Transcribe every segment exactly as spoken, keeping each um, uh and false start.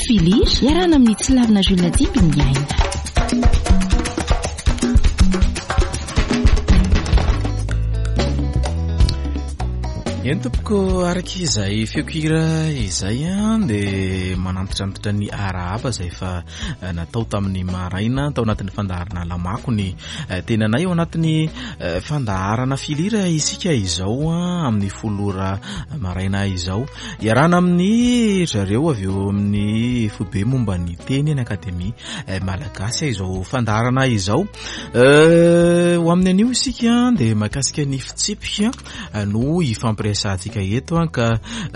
Filir iarana amin'ny tsy lavina journadipy ny aina. Entopoko araky izay feokira izay dia manantitrantotra ny arahaba izay fa natao tamin'ny maraina tao anatin'ny fandaharana lamako ny tenanay ao anatin'ny fandaharana filira isika izao amin'ny folora maraina izao iarana amin'ny zareo avy eo amin'ny fobe momba ny teny ny akademia malagasy izao fandaharana izao ho amin'ny anio isika dia mahakasika ny fitsipika no ifampiresantsika eto ka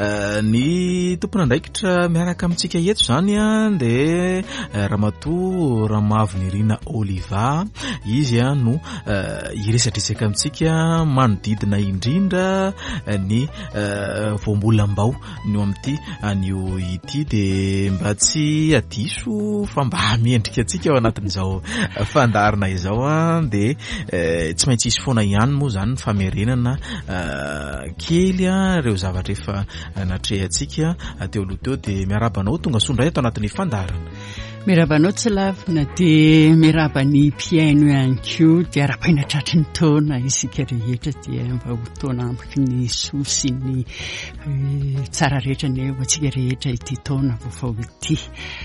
ny tompon'andraikitra miaraka amintsika eto zany dia ramatoa Ramavonirina Oliva izy no iresadresaka amintsika manodidina indrindra ny voambolambao no amin'ity anio ity dia mba tsy adiso fa mba miendrika antsika ao anatin'izao fandarina izao dia tsy maintsy isy foana ihany moa zany famerenana kely reo zavatra efa natrehantsika teo aloha teo dia miarabanao tonga sondray ato anatin'ny fandarana. Miarabanao tsy lavina dia miarabany mpiaino ihany koa dia arapaina tratry ny taona isika rehetra dia mba ho taona ampiky ny soa sy ny tsara rehetra ny eo antsika rehetra ity taona vaovao ity.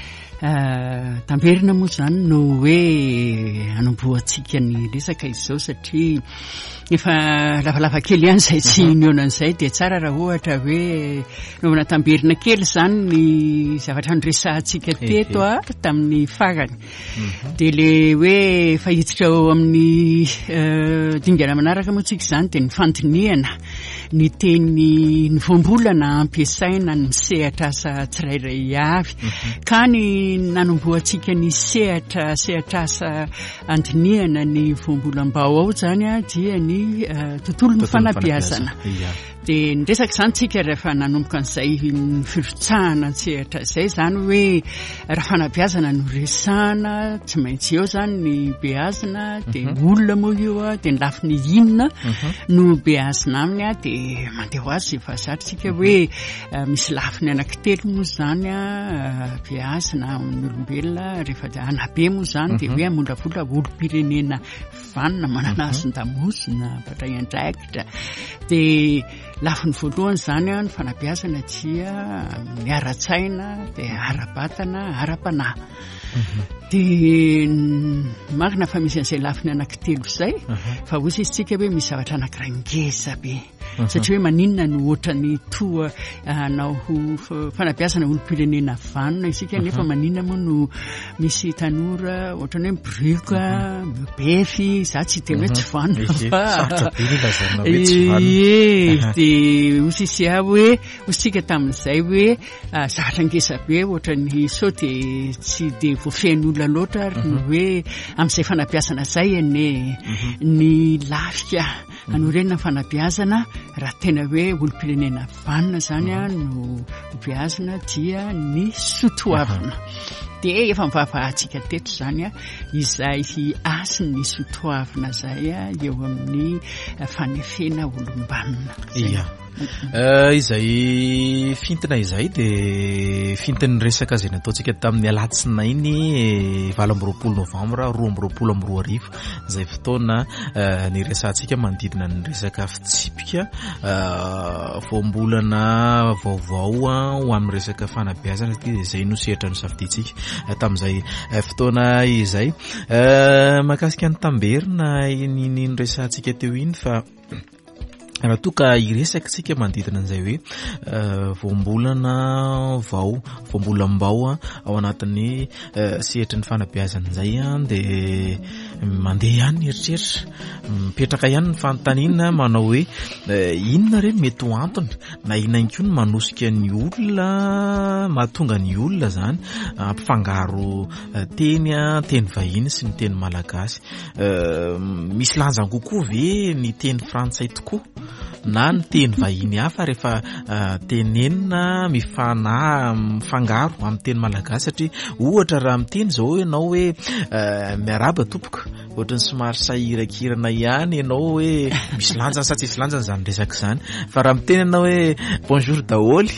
Uh, tamberina moa zany no hoe anomboantsika ny resaka izao satria efa lavalava kely ihany izay tsy nionan'izay dia tsara raha ohatra hoe naovana tamberina kely zany ny zavatra noresahantsika teto a tamin'ny farany dia le hoe fahititra ao amin'ny uh, dingana manaraka moa tsika zany dia ny fandiniana ny teny ny voambolana ampiasaina ny misehatra asa tsirairay avy ka ny nanomboantsika ny sehatra sehatra asa andiniana ny voambolambao ao zany a dia ny uh, tontolo ny fanabeazana dia niresaka zany tsika rehefa nanomboka an'izay ny firotsahana sehatra izay zany hoe raha fanabeazana no resahana tsy maintsy eo zany ny beazina dia olona moa io a dia ny lafi ny inona no beazina aminy a dia mandeha ho azy efa zatritsika hoe uh, misy lafiny anankitelo moa zany a uh, beazina amin'ny olombelona rehefa anabe moa zany dia hoe amolavola olo-pirenena vanina manana azon-damosina batray andraikitra dia lafiny voalohany zany a ny fanabeazana dia ny ara-tsaina dia ara-batana ara-panahy dia marina fa misy an'izay lafiny anankitelo izay fa ozy izy tsika hoe misy zavatra anankiray ngeza be satria hoe maninona no ohatrany toa anao ho fanabeazana olo-pirenena vanona isika nefa maninona moa no misy tanora ohatrany hoe mibrika mibefy za tsy dia hoe tsy vanona fa e dia ozy isy a hoe ozytsika tamin'izay hoe zavatra ngeza be ohatrany sao dia tsy dia voafehan'olona loatra ary ny hoe amin'izay fanabeazana izay ene ny lafika anorenina fanabeazana raha tena hoe olo-pirenena vanina zany a no beazina dia ny sotoavina dia efa mivavahantsika teto zany a izay asy ny sotoavina zay a eo amin'ny fanefena olombanina iya Uh, izay fintina izay dia fintin'ny resaka izay nataontsika tamin'ny alatsinainy valo amby roapolo novambra roa amby roapolo amby roa arivo izay fotoana uh, ny resantsika manodidina ny resaka fitsipika uh, voambolana vaovao ho amin'ny resaka fanabeazana dia izay no sehatra ny safiditsika uh, tamin'izay uh, fotoana izay uh, mahakasika ny tamberina ny ny resantsika teo iny fa raha toka iresaka tsika manodidina an'izay hoe uh, voambolana vao voambolambao ao anatin'ny uh, sehatra ny fanabeazana izay dia mandeha ihany eritreritra mipetraka ihany ny fanontaniana manao hoe uh, inona reny mety ho antony na inona ihany koa ny manosika ny olona mahatonga ny olona zany ampifangaro uh, teny teny vahiny sy ny teny malagasy uh, misy lanjany kokoa ve ny teny frantsay tokoa na ny teny vahiny hafa rehefa tenenina mifana mifangaro amin'ny teny malagasy satria ohatra raha amin'ny teny zao hoe ianao hoe miaraba tompoka ohatra ny somary sahirakirana ihany ianao hoe misy lanjany sa tsisy lanjany zany resaka zany fa raha amin'ny teny ianao hoe bonjour daholy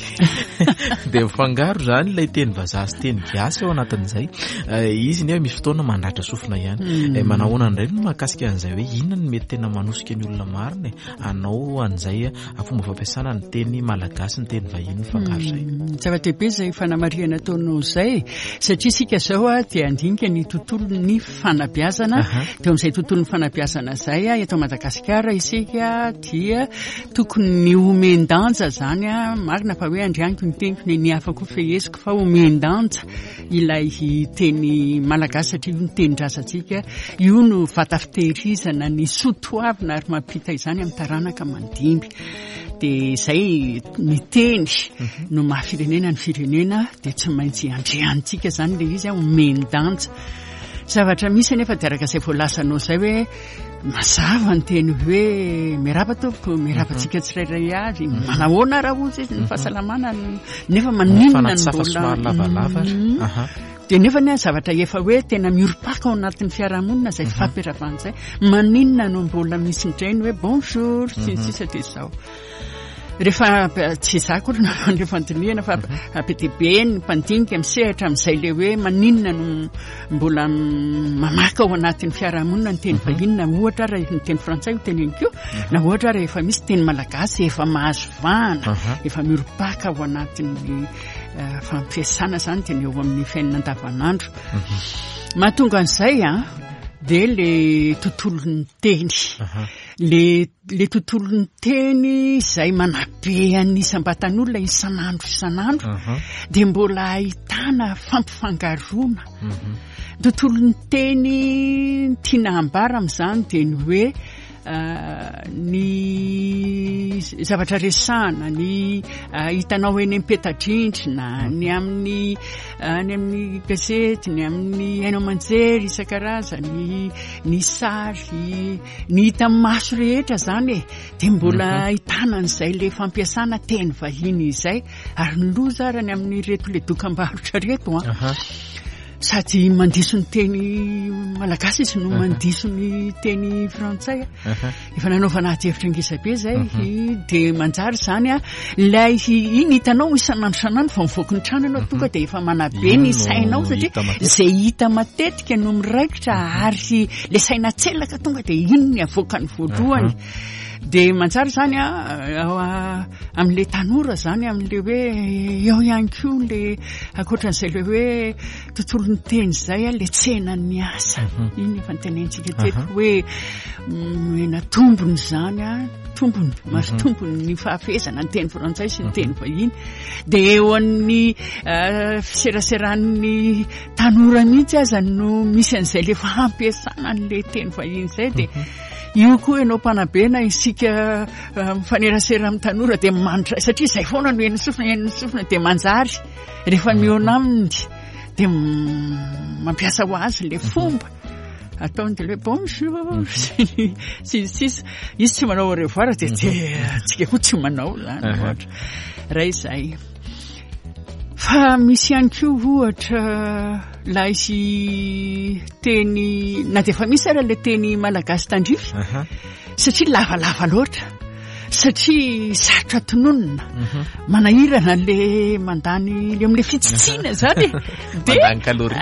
dia mifangaro zany ilay teny vazaha sy teny gasy ao anatin'izay izy ny hoe misy fotoana mandratra sofina ihany manahoana indray no mahakasika an'izay hoe inona ny mety tena manosika ny olona marina anao an'izay afomba fampiasana ny teny malagasy ny teny vahiny mifangaro zay zava-dehibe zay fanamariana ataonao izay satria isika zao a dia andinika ny tontolon'ny fanabeazana dia amin'izay tontolon'ny fanabeazana zay a eto Madagasikara isika dia tokony omen-danja zany a marina fa hoe andrianiko ny teniko ny afako feheziko fa omen-danja ilay teny malagasy satria io ny teny-drazantsika io no vata fitehirizana ny sotoavina ary mampita izany amin'ny taranaka mandimby dia izay ny teny no mahafirenena ny firenena dia tsy maintsy andriantsika zany le izy a omen-danja zavatra misy nefa dia araka izay voalasanao izay hoe mazava ny teny hoe miaraba tompoko miarabantsika tsirairay avy manahoana raha ozy ny fahasalamana nefa maninona ny mbola dia nefa ny zavatra efa hoe tena mioripaka ao anatin'ny fiarahamonina izay fampiaravan'izay maninona no mbola misy indrainy hoe bonjour sisisa dia izao rehefa tsy zako le fandiniana fa be dia be ny mpandinika misehatra amin'izay le hoe maninona no mbola mamaka ao anatin'ny fiarahamonina ny teny vahiny na ohatra raha ny teny frantsay ho teneniko na ohatra raha efa misy teny malagasy efa mahazo vahana efa mioripaka ao anatin'ny fampiasana zany teny eo amin'ny fiainana andavanandro mahatonga an'izay a dia le tontolon'ny teny le le tontolon'ny teny izay manabe an'isam-batan'olona isan'andro isan'andro dia mbola ahitana fampifangaroana tontolon'ny teny tiana hambara amin'izany dia ny hoe ny zavatra resahana ny hitanao eny am-petadrindrina ny amin'ny ny amin'ny gazety ny amin'ny hainao manjery isan-karazany ny sary ny hita amin'ny maso rehetra zany e dia mbola ahitana an'izay le fampiasana teny vahiny izay ary ny loza arany amin'ny reto le dokam-barotra reto a sady mandiso ny teny malagasy izy no mandiso ny teny frantsay efa nanaovana hevitra ngisabe zay dia manjary zany a ilay iny hitanao isan'andro isan'andro fa mivoaka ny trano ianao tonga dia efa manabe ny sainao satria izay hita matetika no miraikitra ary le saina tselaka tonga dia iny ny avoaka ny voalohany dia manjary zany a amin'le tanora zany amin'le hoe eo ihany koa le akoatran'izay le hoe tontolon'ny teny zay a le tsenan'ny asa iny efa nytenentsika teto hoe mena tombony zany a tombony maso tombony ny fahafezana ny teny frantsay sy ny teny vahiny dia eo amin'ny fiseraseran'ny tanora mihitsy aza no misy an'izay le fampiasana an'le teny vahiny zay dia io koa ianao mpanabena isika mifanerasera amin'ny tanora dia mandra satria izay foana no eny sofina eny sofina dia manjary rehefa miona aminy dia mampiasa ho azy le fomba ataony dia le bonjour sy sisa izy tsy manao au revoir dia tsika koa tsy manao zany ohatra raha izay fa misy ihany koa ohatra la izy teny na dia efa misy ara le teny malagasy tandrify satria lavalava loatra satria sarotra tononona manahirana le mandany le amin'le fitsitsiana zany dia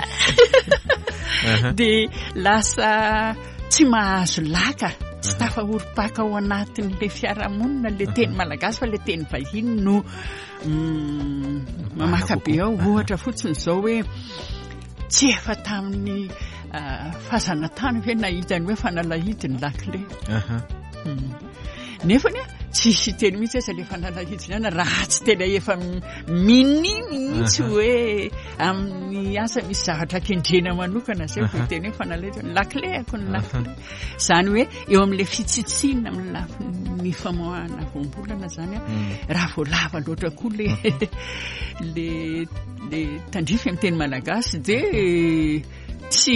dia lasa tsy mahazo laka tsy tafahorim-paka ao anatin'le fiarahamonina le teny malagasy fa le teny vahiny no mamaka be ao ohatra fotsiny izao hoe tsy efa tamin'ny fahazana tany hoe nahitany hoe fanalahidiny lakile nefany a tsisy teny mihitsy aza le fanalahidiny ana raha tsy tena efa mininy mihitsy hoe amin'ny asa misy zavatra kendrena manokana zay ho teny hoe fanalahidiny lakile ako ny lakile zany hoe eo amin'le fitsitsiana amin'ny lafin'ny famoahana voambolana zany a raha voalava loatra koa le le le tandrify amin'ny teny malagasy dia tsy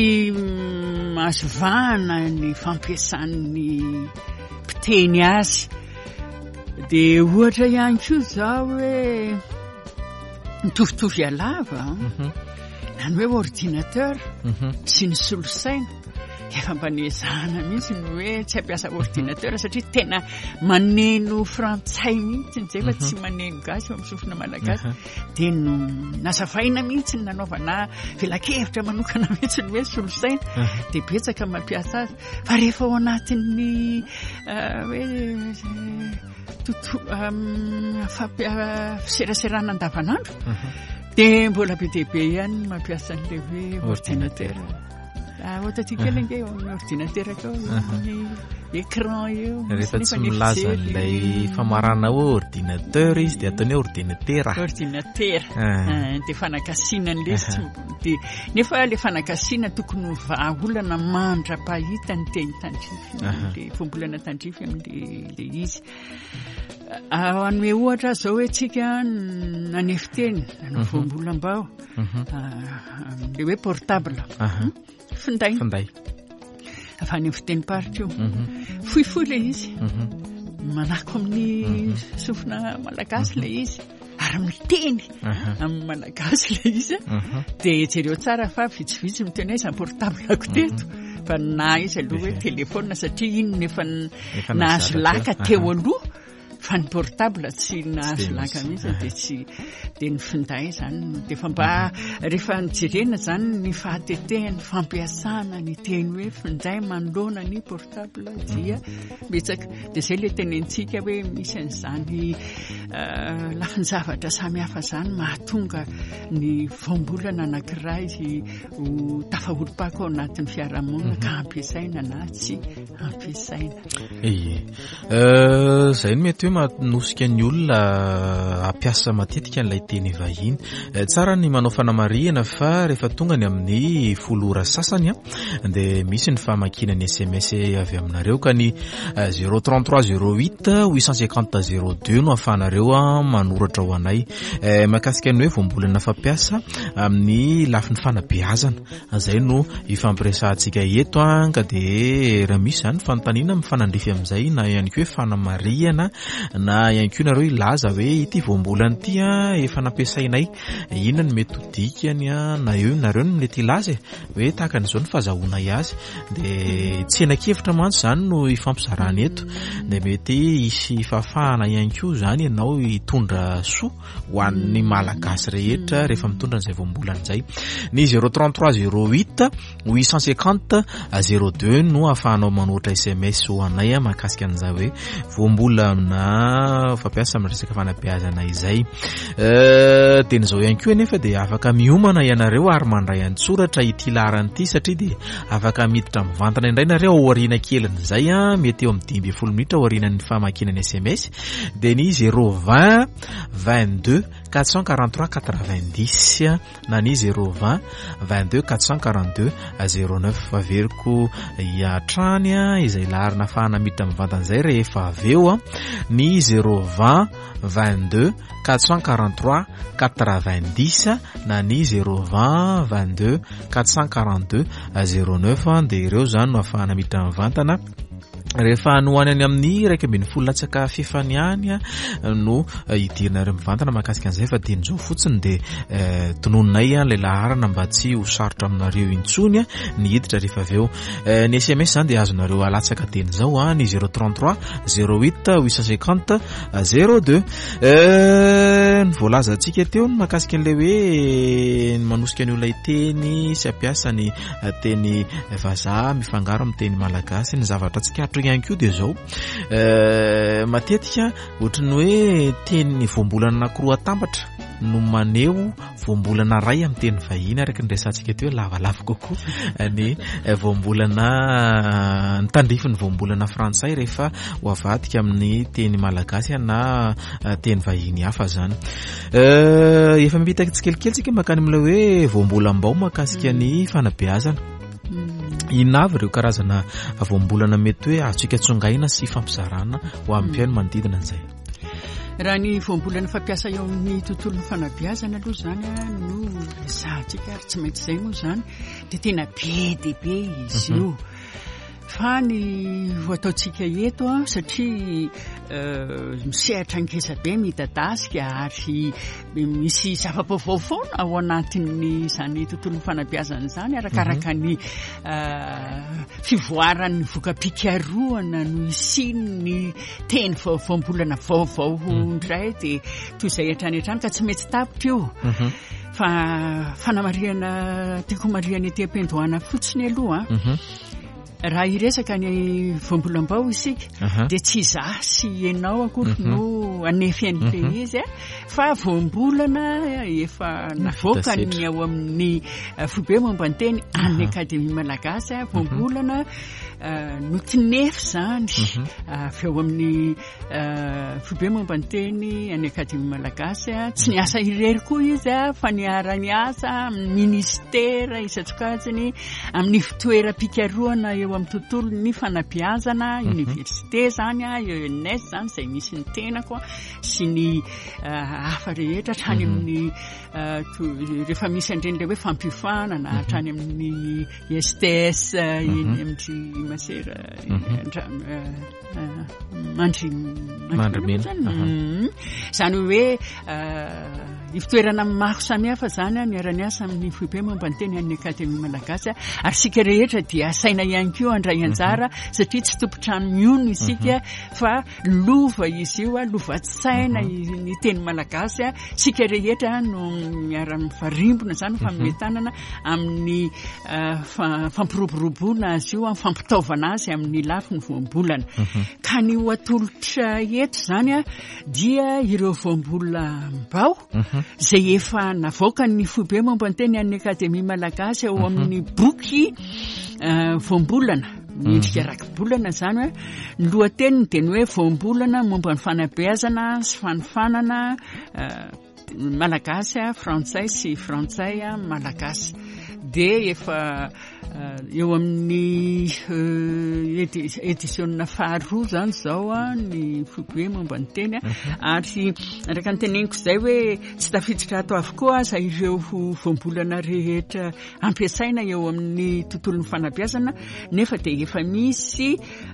mahazovahana ny fampiasan'ny mpiteny azy dia ohatra ihany koa zao hoe mitovitovy alava nany hoe ordinateur sy ny solosaina efa mbanezana mihitsy ny hoe tsy hampiasa ordinateur satria tena maneno frantsay mihitsy zay fa tsy maneno gasy eo amin'ny sofina malagasy dia no nazavaina mihitsy ny nanaovana velakevitra manokana mihitsy ny hoe solosaina dia betsaka mampiasa azy fa rehefa ao anatin'ny hoe fiseraserana andavanandro dia mbola be dia be ihany mampiasa an'ilay hoe ordinateur ohatra tsika lenga eo amin'ny ordinateur kao ny écran eo rehefa tsy milaza n'ilay famarana hoe ordinateur izy dia ataony hoe ordinateur ordinateur dia fanakasiana n'lesy dia nefa ilay fanakasiana tokony vahaolana mandra-pahita ny teny tandrify le fombolana tandrify amin'le izy anome ohatra zao hoe tsika nanefiteny nanao voambolam-bao le hoe portable finday finday afa ny fiteny paritra io fohifohy le izy manako amin'ny sofina malagasy le izy ary miteny amin'ny malagasy le izy dia jereo tsara fa vitsivitsy miteny hoe izany portable ako teto fa na izy aloha hoe telefona satria iny nefa nahazo laka teo aloha fa ny portable tsy nahazo laka mihitsy dia tsy dia ny finday zany dia fa mba rehefa nijerena zany ny fahatetehany fampiasana ny teny hoe finday manoloana ny portable dia betsaka dia izay le tenentsika hoe misy an'izany lafiny zavatra samihafa zany mahatonga ny voambolana anankiray ho tafaholo-pako ao anatin'ny fiarahamonina ka ampiasaina na tsy ampiasaina ie izay no mety hoe manosika ny olona ampiasa matetika n'ilay teny vahiny tsara ny manao fanamarihana fa rehefa tonga ny amin'ny folo ora sasany a dia misy ny famakiana ny S M S avy aminareo ka ny zéro trente-trois zéro huit huit cent cinquante zéro deux no ahafahanareo a manoratra ho anay mahakasika ny hoe voambolana fampiasa amin'ny lafiny fanabeazana izay no ifampiresahantsika eto a ka dia raha misy zany fanontaniana mifanandrify amin'izay na ihany koa hoe fanamarihana na ihany koa nareo ilaza hoe ity voambolana ity a efa nampiasainay inona ny mety hodikany a na eo nareo no mety ilaza hoe tahaka an'izao ny fahazahoana azy dia tsy enan-kevitra mantsy zany no ifampizarana eto dia mety isy fahafahana ihany koa zany ianao hitondra soa ho an'ny malagasy rehetra rehefa mitondra an'izay voambolana izay ny zéro trente-trois zéro huit huit cent cinquante zéro deux no ahafahanao manoatra S M S ho anay a mahakasika an'izay hoe voambolana fampiasa amin'ny resaka fanabeazana izay dia n'izao ihany koa nefa dia afaka miomana ianareo ary mandray an-tsoratra ity laharana satria dia afaka miditra mivantana indray nareo ao aoriana kelin'izay a mety eo amin'ny dimy ambin'ny folo minitra ao aorianan'ny famakinany S M S dia ny zéro vingt vingt-deux quatre cent quarante-trois quatre-vingt-dix na ny zéro vingt vingt-deux quatre cent quarante-deux zéro neuf averiko hiatrany a izay laharana ahafahana miditra mivantana izay rehefa avy eo a ny zéro vingt vingt-deux quatre cent quarante-trois quatre-vingt-dix na ny zéro vingt vingt-deux quatre cent quarante-deux zéro neuf dia ireo zany no ahafahana miditra mivantana rehefa nohany any amin'ny raika ambin'ny folo latsaka fefany any no hidirina mivantana mahakasika an'izay fa dia n'izao fotsiny dia tonononay ilay laharana mba tsy ho sarotra aminareo intsony ny hiditra rehefa avy eo ny S M S zany dia azonareo alatsaka teny izao a ny zéro trente-trois zéro huit huit cent cinquante zéro deux ny voalaza antsika teo no mahakasika an'ilay hoe manosika ny olona teny sy ampiasa ny teny vazaha mifangaro amin'ny teny malagasy ny zavatra tsikatro ihany koa dia zao matetika ohatrany hoe teny voambolana anankiroa atambatra no maneho voambolana ray amin'ny teny vahiny araka ny resantsika teo lavalava kokoa ny voambolana ny tandrify ny voambolana frantsay rehefa ho avadika amin'ny teny malagasy na teny vahiny hafa zany efa mipitaka tsikelikely tsika makany amin'ilay hoe voambolam-bao mahakasika ny fanabeazana inona avy ireo karazana voambolana mety hoe atsika tsongaina sy fampizarana ho amin'ny mpiaino manodidina an'izay raha ny voambolana fampiasa eo amin'ny tontolon'ny fanabeazana aloha zany no resahantsika ary tsy maintsy izay moa zany dia tena be dia be izy io fa ny voataontsika eto a satria misehatra ankesabe midadasika ary misy zava-baovao foana ao anatin'ny zany tontolo fanabeazana zany arakaraka ny fivoaran'ny vokam-pikaroana no isin'ny teny vaovambolana vaovao ndray dia toy izay hatrany hatrany ka tsy mety tapitra io fa fanamariana tiako mariana ety am-pendohana fotsiny aloha raha iresaka ny voambolambao isika dia tsy zasy ianao akory no anefy an'ilay izy fa voambolana efa navoaka ny ao amin'ny foibe momba ny teny amin'ny akademia malagasy voambolana no tinefy zany avy ao amin'ny foibe momba ny teny any akademia malagasy tsy niasa irery koa izy fa niara-ny asa amin'ny ministera isatsokajiny amin'ny fitoeram-pikaroana eo amin'ny tontolo ny fanabeazana université zany a eo N S zany izay misy ny tenako sy ny hafa rehetra hatrany amin'ny rehefa misy andreny le hoe fampifanana hatrany amin'ny S T S eny amin'ny masera mandry mandry zany hoe ifitoerana maro samihafa zany niara-ny asa amin'ny foibe momba ny teny amin'ny akademia malagasy ary sika rehetra dia asaina ihany koa andray anjara satria tsy tompotrano miono isika fa lova izy io a lova-tsaina ny teny malagasy sika rehetra no miara-mifarimbona zany fametanana amin'ny fampiroboroboana azy io fampitaovana azy amin'ny lafiny voambolana ka ny ho atolotra eto zany a dia ireo voambolambao zay efa navoaka ny foibe momba ny teny amin'ny akademia malagasy ao amin'ny boky voambolana miendrika raki-bolana zany hoe ny lohateniny dia ny hoe voambolana momba ny fanabeazana sy fanifanana malagasy frantsay sy frantsay malagasy dia efa eo amin'ny édition faharoa zany zao a ny foibe momba ny teny ary araka ny teneniko izay hoe tsy tafiditra ato avokoa aza ireo voambolana rehetra ampiasaina eo amin'ny tontolon'ny fanabeazana nefa dia efa misy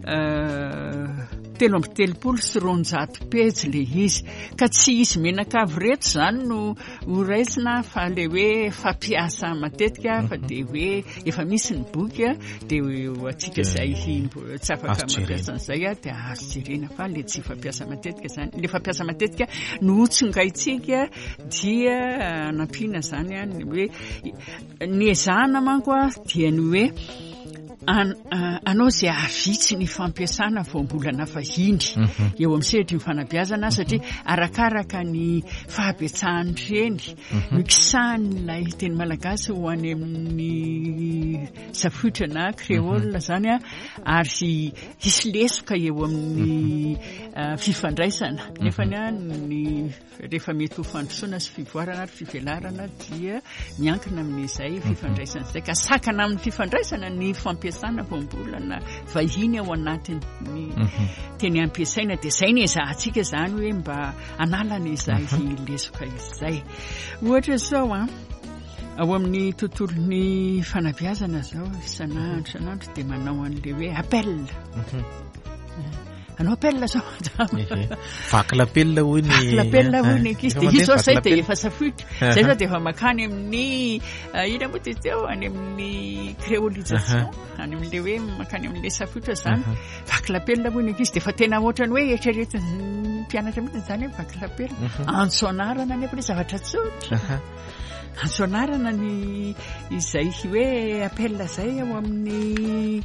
telo amby telopolo sy roanjato pejy le izy ka tsy izy menakavy reto zany no horaisina fa le hoe fampiasa matetika fa dia hoe efa misy ny boky dia atsika izay tsy afaka mampiasa an'izay dia azo jerena fa le tsy fampiasa matetika zany le fampiasa matetika no hotsongaitsika dia anampiana zany ny hoe ny ezahana manko dia ny hoe anao izay avitsy ny fampiasana voambolana fahindry eo amin'ny sehatry ny fanabeazana satria arakaraka ny fahabetsahany reny mikisahan'ilay teny malagasy ho any amin'ny safotra na créole zany a ary hisy lesoka eo amin'ny fifandraisana nefany a ny rehefa mety ho fandrosoana sy fivoarana ary fivelarana dia miankina amin'izay fifandraisana izay ka sakana amin'ny fifandraisana ny fampiasana voambolana vahiny ao anatin'ny teny ampiasaina dia izay ny ezahantsika zany hoe mba analana izay lesoka izay ohatra zao a ao amin'ny tontolon'ny fanabeazana zao isanandro isanandro dia manao an'le hoe appel anao appel zao vaky lapelina hoy ny vaky lapelina hoy ny ankizy dia izy zay dia efa safotra zay zao dia efa makany amin'ny ina moa dia teo any amin'ny créolisation any amin'le hoe makany amin'le safotra zany vaky lapelina hoy ny ankizy dia efa tena ohatrany hoe eritreretin'ny mpianatra mihitsy zany hoe vaky lapelina antsoanarana nefa le zavatra tsotra antsoanarana ny izay hoe appel zay ao amin'ny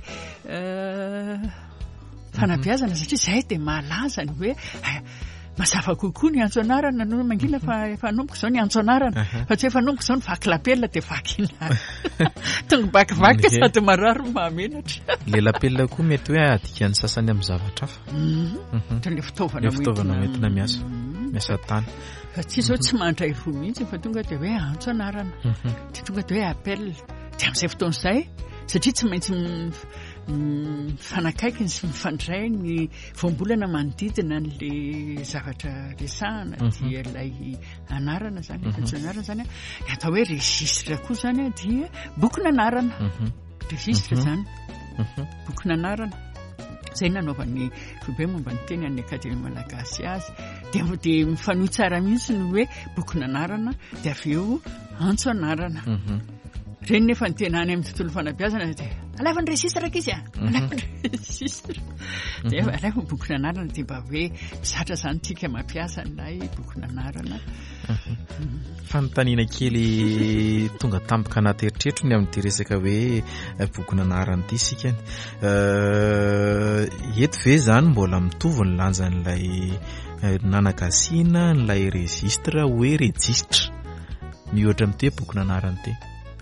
fanabeazana satria izay dia malaza ny hoe mazava kokoa ny antsoanarana no mangina fa efa nomboko izao ny antsoanarana fa tsy hoe efa nomboko izao ny vaky lapelina dia vakina tonga bakivaky sady marary mahamenatra le lapelina koa mety hoe adikan'ny sasany amin'ny zavatra hafa le fitaovana fitaovana metina miasa miasa tany fa tsy izao tsy mandray ro mihitsy fa tonga dia hoe antsoanarana dia tonga dia hoe appel dia amin'izay fotoan'izay satria tsy maintsy fanakaiky sy mifandray ny voambolana manodidina n'le zavatra resahana dia ilay anarana zany anarana zany atao hoe registre koa zany dia boky nanarana registre zany boky nanarana zay nanaovan'ny Jobe momba ny teny any Akademia Malagasy azy dia dia mifanohy tsara mihitsy ny hoe boky nanarana dia avy eo antso anarana reny nefa ny tena any amin'ny tontolo fanabeazana dia alaiva ny registre izy a alaiva ny registre dia alaiva ny boky nanarana dia mba hoe zatra zany tika mampiasa anay boky nanarana. Fanontaniana kely tonga tampoka anaty eritreritro ny amin'ity resaka hoe boky nanarana ity sika ny eto ve zany mbola mitovy ny lanjan'ilay nanakasiana n'ilay registre hoe registre mihoatra amin'ity boky nanarana ity?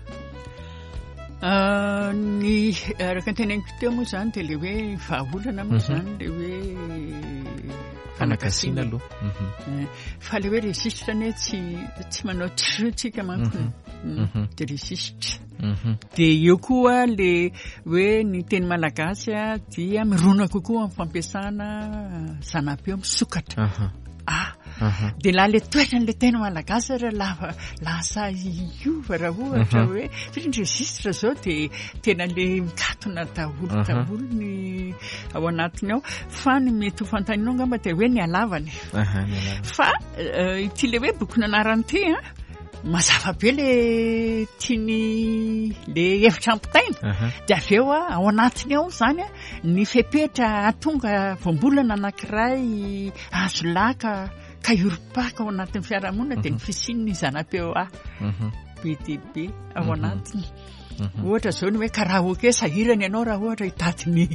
Ny araka ny teneniko teo moa zany dia le hoe vahaolana moa zany le hoe fanakasiana aloha fa le hoe registre ne tsy tsy manao tsika manko dia registre dia eo koa le hoe ny teny malagasy dia mirona kokoa amin'ny fampiasana zanapeo misokatra dia la le toetra n'le tena malagasy raha lava lasa iova raha ohatra hoe satria ny registre zao dia tena le mikatona daholo daholo ny ao anatiny ao fa ny mety ho fantaninao ngamba dia hoe ny alavany fa ity le hoe boky nanarana ity a mazava be le tiany le hevitra ampitaina dia avy eo a ao anatiny ao zany a ny fepetra atonga voambolana anankiray azo laka ka iropaka ao anatin'ny fiarahamonina dia ny fisin'ny zanapeo a be dia be ao anatiny ohatra zao ny hoe karaha oke sahirany ianao raha ohatra hitadiny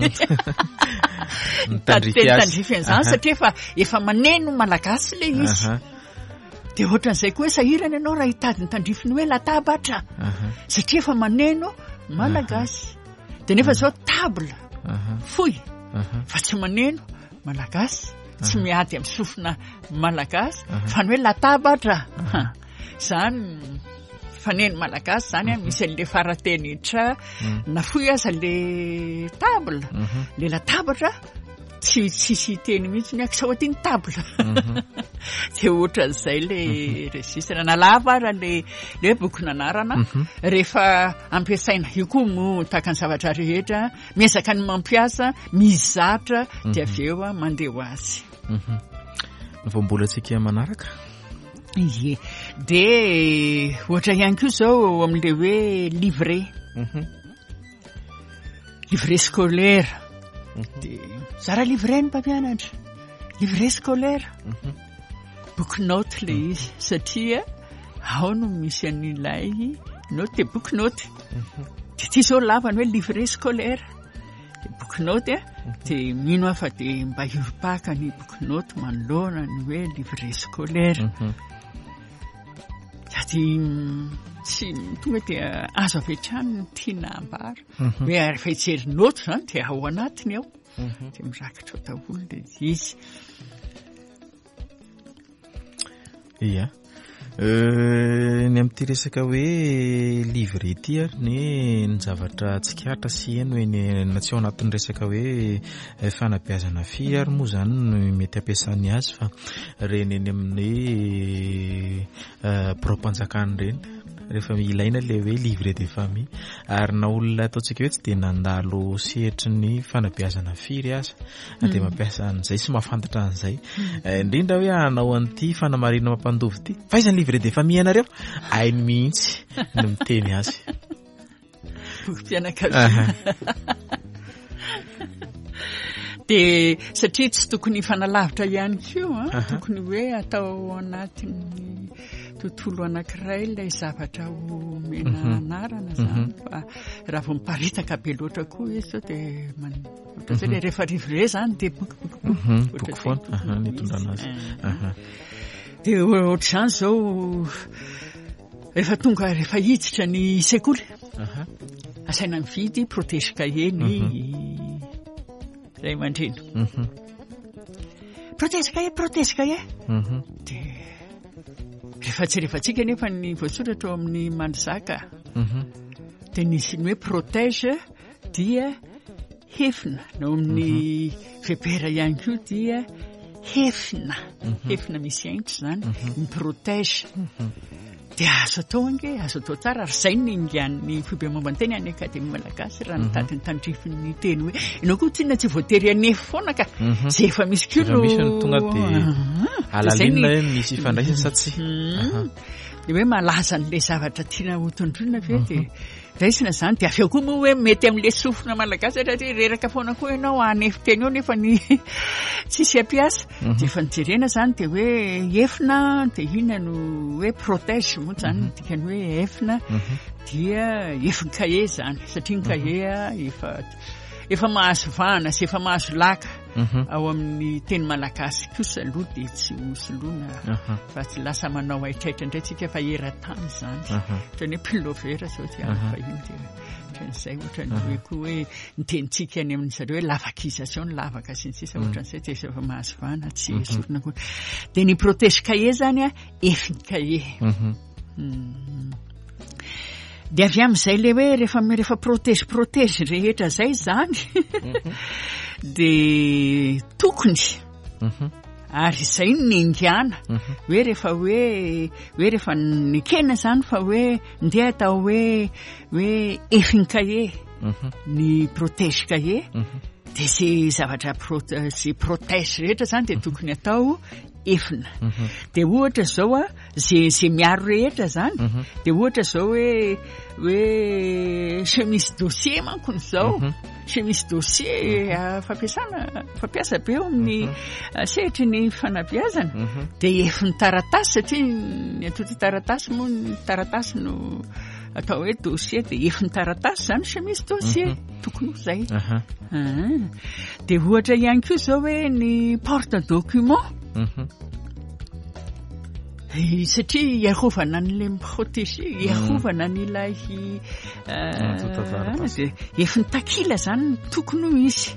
tandrify an'izany satria efa efa maneno malagasy le izy dia ohatran'izay koa hoe sahirany ianao raha hitadiny tandrifiny hoe latabatra satria efa maneno malagasy dia nefa zao table foy fa tsy maneno malagasy tsy miady amin'ny sofina malagasy fa ny hoe latabatra zany faneno malagasy zany a misy an'le faratenitra na foy aza le table le latabatra tsy tsisy teny mihitsy ny akisa hoatiny table dia ohatran'izay le registre nalava raha le le hoe boky nanarana rehefa ampiasaina io koa moa tahaka ny zavatra rehetra miezaka ny mampiasa mizatra dia avy eo a mandeha ho azy. Ny voambolantsika manaraka ie dia ohatra ihany koa zao amin'le hoe livret livret scolaire dia zara livret ny mpampianatra livret scolaire boky note le izy satria ao no misy an'ilay note dia boky note dia ity zao lavany hoe livret scolaire dia boky note dia mino afa dia mba iropaka ny boky note manoloana ny hoe livret scolaire dia tsy tonga dia azo avy hatrany ny tiana ambara hoe rehefa hijery note zany dia ao anatiny ao dia mirakitra ao daholo dia izy. Ia ny amin'ity resaka hoe livre ity ary ny ny zavatra tsikatra sy eny hoe na tsy ao anatin'ny resaka hoe fanabeazana fy ary moa zany no mety ampiasany azy fa reny eny amin'ny propampanjakany reny rehefa ilaina le hoe livre de famille ary na olona ataontsika hoe tsy dia nandalo sehetry ny fanabeazana firy aza dia mampiasa an'izay sy mahafantatra an'izay indrindra hoe hanao an'ity fanamarina mampandovy ity fa iza ny livre de famille ianareo hainy mihitsy no miteny azy boky mpianakaviana dia satria tsy tokony fanalavitra ihany koa tokony hoe atao anatin'ny tontolo anankiray ilay zavatra omena anarana zany fa raha vao miparitaka be loatra koa izy zao dia ohatra zao le rehefa livre zany dia boky foana nitondrana azy dia ohatr'izany zao rehefa tonga rehefa hiditra ny sekoly asaina mividy protège cahier ny ray aman-dreny protège cahier protège cahier dia rehefa tsy rehefatsika nefa ny voasoratra ao amin'ny manzaka dia nisy ny hoe protège dia hefina na amin'ny febera ihany koa dia hefina hefina misy haingitra zany ny protège dia azo atao ange azo atao tsara ary izay ny ingian'ny foibe momban-teny any akademia malagasy raha nitady ny tandrifin'ny teny hoe ianao koa tsinona tsy voatery anefy foana ka zay efa misy ko no misy ny tonga dia alalinina hoe misy ifandraisana sa tsy dia hoe malaza n'ilay zavatra tiana hotondrona ve dia raisina izany dia avy eo koa moa hoe mety amin'ilay sofina malagasy satria reraka foana koa ianao anefy teny eo nefa ny tsisy ampiasa dia efa nijerena izany dia hoe efina dia inona no hoe protège moa izany dikany hoe efina dia efin-kahie izany satria ny kahie efa efa mahazo vahana sy efa mahazo laka ao amin'ny teny malagasy kosa aloha dia tsy hosoloana fa tsy lasa manao aitraitra indray tsika fa era-tany izany ohatrany hoe pilovera zao dia fahiny dia ohatran'izay ohatrany hoe koa hoe nitenitsika any amin'ny zareo hoe lavakisation ny lavaka sy ny sisa ohatran'izay dia efa mahazo vahana tsy sorona koa dia ny protège kahie zany a efiny kahie dia avy amin'izay le hoe rehefa rehefa protège protège rehetra zay zany dia tokony ary izay ny ingiana hoe rehefa hoe hoe rehefa nikena zany fa hoe ndeha atao hoe hoe efiny kahie ny protège kahie dia sy zavatra sy protège rehetra zany dia tokony atao efina dia ohatra zao a zay zay miaro rehetra zany dia ohatra zao hoe hoe chemise dossier manko zao chemise dossier fampiasana fampiasa be eo amin'ny sehitry ny fanabeazana dia efiny taratasy satria ny atody taratasy moa ny taratasy no atao hoe dossier dia efiny taratasy zany chemise dossier tokony izay dia ohatra ihany koa zao hoe ny porte document satria iarovana n'ilay miprotege iarovana n'ilay efiny takila zany tokony ho izy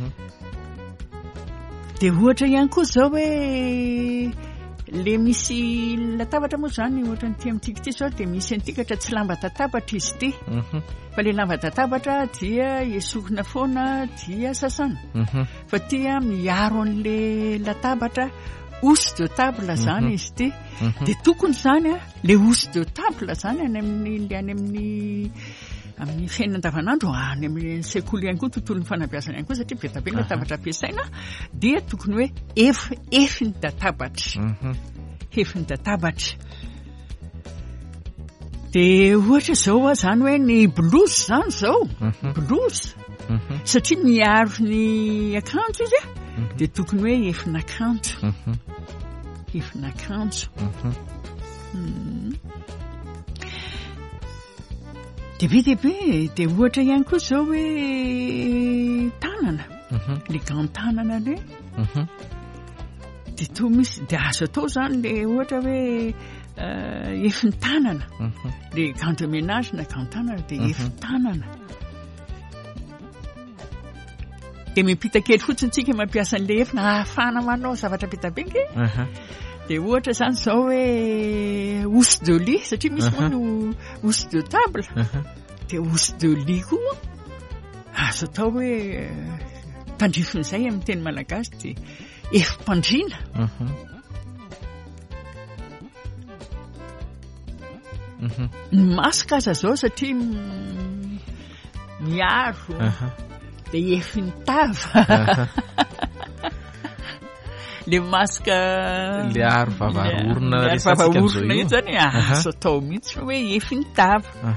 dia ohatra ihany koa zao hoe le misy latabatra moa zany ohatra ny ty amin'tika ty zao dia misy an'tikatra tsy lamba tatabatra izy ty fa le lamba tatabatra dia esokina foana dia sasana fa tia miaro an'le latabatra housse de table zany izy ty dia tokony zany a le housse de table zany any amin'ny any amin'ny amin'ny fiainana andavanandro any amin'ny sekoly ihany koa tontolo ny fanabeazana ihany koa satria be tabe ny latabatra ampiasaina dia tokony hoe ef efiny databatra efiny databatra dia ohatra zao zany hoe ny blouse zany zao blouse satria miaro ny akanjo izy a dia tokony hoe efina akanjo efina akanjo dia be dia be dia ohatra ihany koa zao hoe tanana le gant tanana le dia to misy dia azo atao zany le ohatra hoe efiny tanana le gant de ménage na gant tanana dia efiny tanana dia mimpita kely fotsiny tsika mampiasa an'le efina ahafahana manao zavatra petabengy dia ohatra zany zao hoe housse de lit satria misy moa no housse de table dia housse de lit koa azo atao hoe mpandrifon'izay amin'ny teny malagasy dia efim-pandriana ny masaka aza zao satria miaro dia efiny tava le masaka le aro vavaorona vavaorona iny zany azo atao mihitsy hoe efiny tava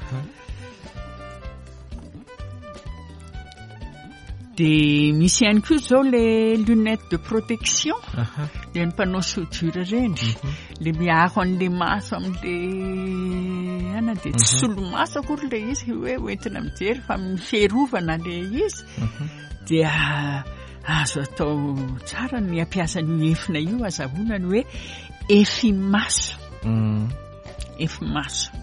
dia misy ihany koa zao le lunette de protection le ny mpanao soudure reny le miaro an'le maso amin'le ana dia tsy solomaso akory le izy hoe hoentina mijery fa miferovana le izy dia azo atao tsara ny ampiasa ny efina io azahoana ny hoe efimaso efimaso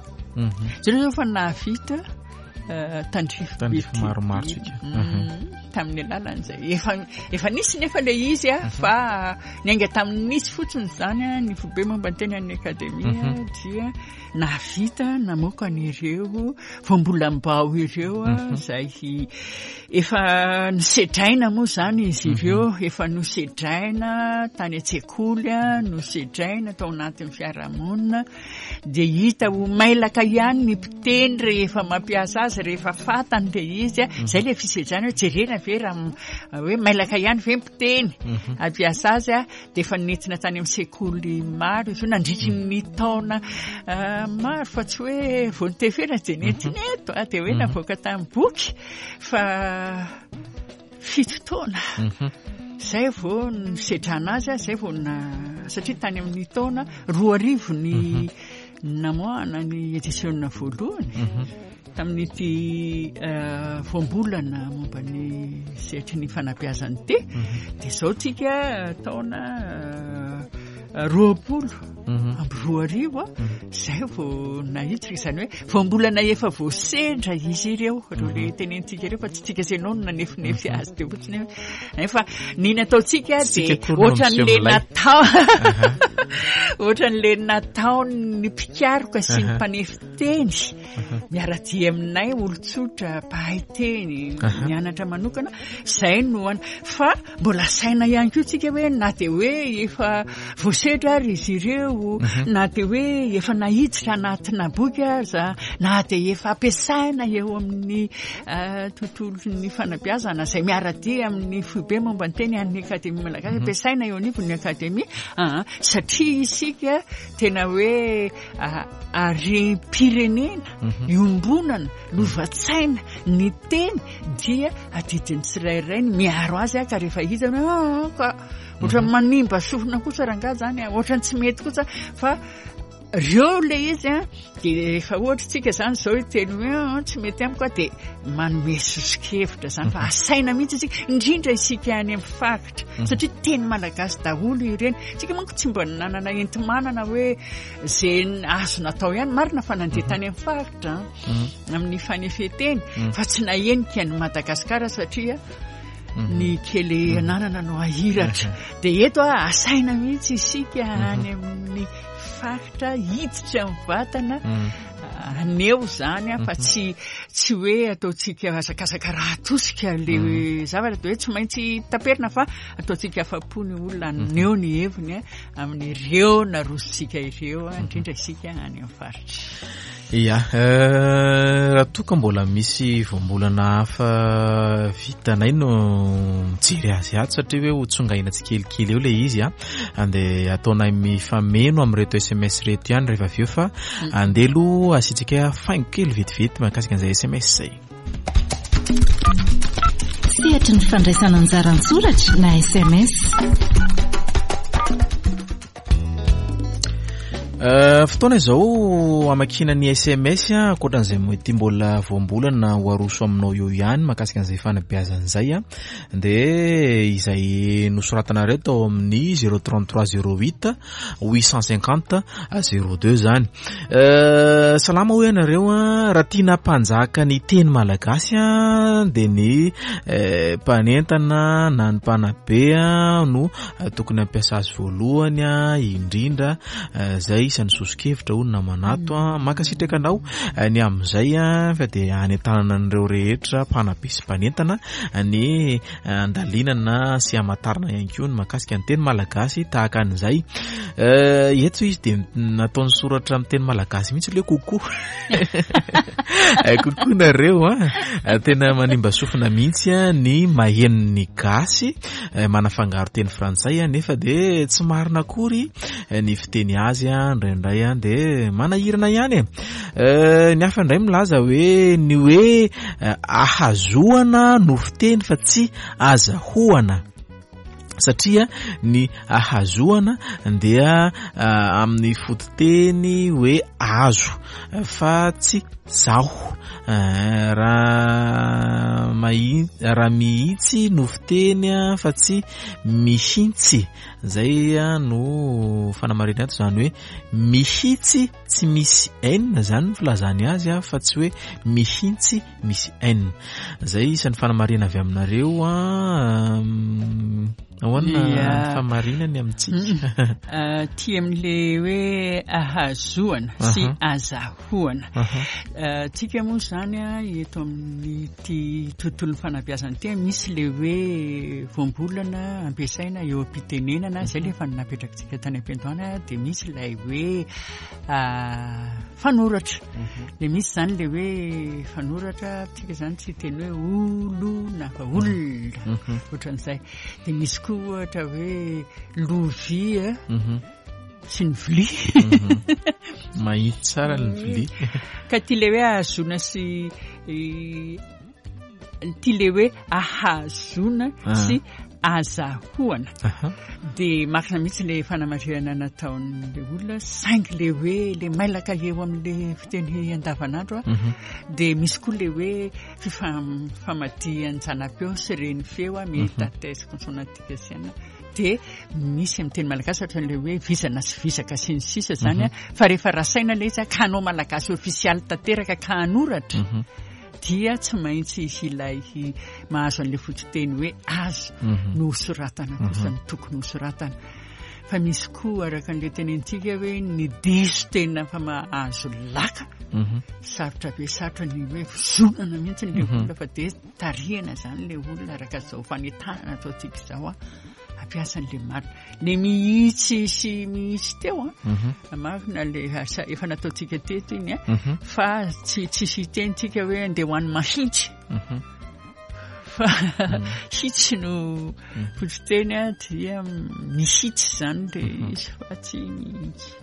zareo zao fa nahavita tandrifo maromaro tsika tamin'ny alalan'izay efa efa nisy nefa le izy a fa niainga tamin'ny nisy fotsiny zany a ny fobe momba ny teny amin'ny akademia dia navita namoaka an'ireo vao mbola mbao ireo a zay efa nosedraina moa zany izy ireo efa nosedraina tany an-tsekoly a nosedraina tao anatin'ny fiarahamonina dia hita ho mailaka ihany ny mpiteny rehefa mampiasa azy rehefa fatany le izy a zay le fisedrana hoe jerena ve raha hoe mailaka ihany ve mpiteny ampiasa azy a dia efa nentina tany amin'ny sekoly maro izy io nandritry ny taona maro fa tsy hoe vao nitefera dia nentina eto a dia hoe navoaka tamin'ny boky fa fito taona zay vao nisedrana azy a zay vao na satria tany amin'ny taona roa arivo ny namoahana ny édition voalohany tamin'ity voambolana momba ny setry ny fanabeazany te dia zao tsika taona roapolo amby roa arivo a zay vao nahiditra izany hoe voambolana efa voasendra izy ireo reo le tenentsika ireo fa tsy tsika zay nao no nanefinefy azy dia ohatrany nefa niny ataotsika dia ohatran'le natao ohatran'le nataony mpikaroka sy ny mpanefy teny miara-dia aminay olon-tsotra mpahay teny mianatra manokana zay noana fa mbola saina ihany koa tsika hoe na dia hoe efa voasedra ary izy ireo na dia hoe efa nahiditra anatina boky aza na dia efa ampiasaina eo amin'ny tontolon'ny fanabeazana zay miara-dia amin'ny foibe momba ny teny an'ny akademia malagasy ampiasaina eo anivon'ny akademia satria isika tena hoe harem-pirenena iombonana lovatsaina ny teny dia adidiny tsirairay ny miaro azy a ka rehefa hitany ka ohatrany manimba sofina kosa ranga zany a ohatrany tsy mety kosa fa reo le izy a dia rehefa ohatra tsika zany zao teny hoe tsy mety amiko a dia manome sosikevitra zany fa asaina mihitsy isika indrindra isika any amin'ny faritra satria teny malagasy daholo ireny tsika manko tsy mba nanana enti-manana hoe zay azo natao ihany marina fa nandeha tany amin'ny faritra amin'ny fanefeteny fa tsy nahenika ny Madagasikara satria ny kely ananana no ahiratra dia eto a asaina mihitsy isika any amin'ny faritra hiditra amin'ny vatana aneo zany a fa tsy tsy hoe ataotsika azakazaka raha tosika le zavatra dia hoe tsy maintsy taperina fa ataotsika afa-pony olona aneo ny heviny a amin'ireo narositsika ireo a indrindra isika any amin'ny faritra ia raha toka mbola misy voambolana hafa vitanay no mijery azy ato satria hoe hotsongaina tsy kelikely eo le izy a andeha ataonay mifameno amin'reto S M S reto ihany rehefa avy eo fa andelo asitsika faingo kely vetivety mahakasika an'izay S M S zay sehatry ny fandraisana anjaran-tsoratra na S M S fotoana izao amakina ny S M S a akoatran'izay mety mbola voambolana ho aroso aminao eo ihany mahakasika an'izay fanabeazan'izay a dia izay nosoratana reto ao amin'ny zéro trente-trois zéro huit huit cent cinquante zéro deux zany salama ho ianareo a raha tiana mpanjaka ny teny malagasy a dia ny mpanentana na ny mpanabe a no tokony ampiasa azy voalohany a indrindra zay isan'ny sosikevitra olona manato a makasitraka anao ny amin'izay a fa dia anentanana an'ireo rehetra mpanabe sy mpanentana ny andalinana sy amatarana ihany koa ny makasika ny teny malagasy tahaka an'izay eto izy dia nataony soratra amin'ny teny malagasy mihitsy le koko koko nareo a tena manimba sofina mihitsy a ny maheno ny gasy manafangaro teny frantsay a nefa dia tsy marina akory ny fiteny azy a indraindray a dia manahirana ihany e ny hafa indray milaza hoe ny hoe ahazoana no fiteny fa tsy azahoana satria ny hazoana dia amin'ny fototeny hoe azo fa tsy zaho raha mai raha mihitsy no fiteny fa tsy mihintsy zay no fanamarina ato zany hoe mihitsy tsy misy n zany no filazany azy fa tsy hoe mihintsy misy n zay isan'ny fanamarina avy aminareo ahoana famarinany amintsika ty amin'le hoe ahazoana sy azahoana tsika moa zany eto amin'ny ty tontolo fanabeazana ty misy le hoe voambolana ampiasaina eo am-pitenenana zay le efa napetrakantsika tany am-piantoana dia misy ilay hoe fanoratra le misy zany le hoe fanoratra tsika zany tsy teny hoe olo na fa olona ohatran'izay dia misy koa ohatra hoe lovia sy ny vilia mahitsy tsara ny vilia ka ty le hoe ahazona sy ty le hoe ahazona sy azahoana dia makina mihitsy le fanamarihana nataon'le olona saingy le hoe le mailaka eo amin'le fiteny andavanandro dia misy koa le hoe fifamadian-janapeo sy reny feo a métatesse consonantification dia misy amin'ny teny malagasy ohatran'le hoe vizana sy visaka sy ny sisa zany fa rehefa rasaina le izy ka hanao malagasy ofisialy tanteraka ka hanoratra dia tsy maintsy ilay mahazo an'le fototeny hoe azo no soratana kosa ny tokony ho soratana fa misy koa araka an'le tenentsika hoe ny diso tena fa mahazo laka sarotra be sarotra ny hoe zonana mihitsy le olona fa dia tarihana zany le olona araka zao fanetahana ataotsika izao a ampiasan'le maro le mihitsy sy mihitsy teo a marina le efa nataotsika teto iny a fa tsy tsisy tentsika hoe andeha ho any mahitsy fa hitsy no fototeny a dia mihitsy zany le izy fa tsy mihitsy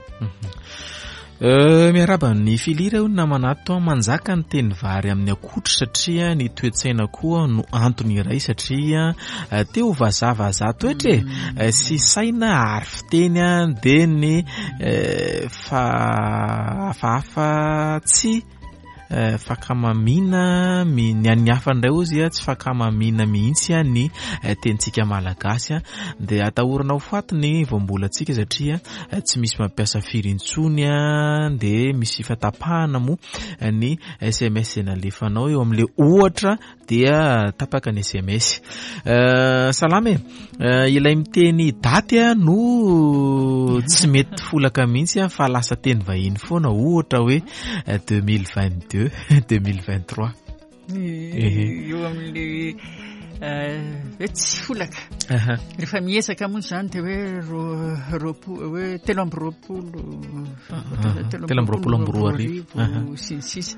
miaraba ny filira na manato manjaka ny teny vary amin'ny akotro satria ny toetsaina koa no antony iray satria teo vazavaza toetra e sy saina ary fiteny dia ny fa hafahafa tsy fakamamina ny any hafa ndray ozy tsy fakamamina mihitsy ny tentsika malagasy dia atahorana ho faty ny voambolatsika satria tsy misy mampiasa firintsony dia misy fatapahana mo ny S M S nalefanao eo amin'le ohatra dia tapaka ny S M S salama ilay miteny daty no tsy mety folaka mihitsy fa lasa teny vahiny foana ohatra hoe deux mille vingt-deux deux mille vingt-trois eo amin'le hoe tsy folaka rehefa miesaka moa zany dia hoe roapolo hoe telo amby roapolo telo amby roapolo amby roa arivo sy ny sisa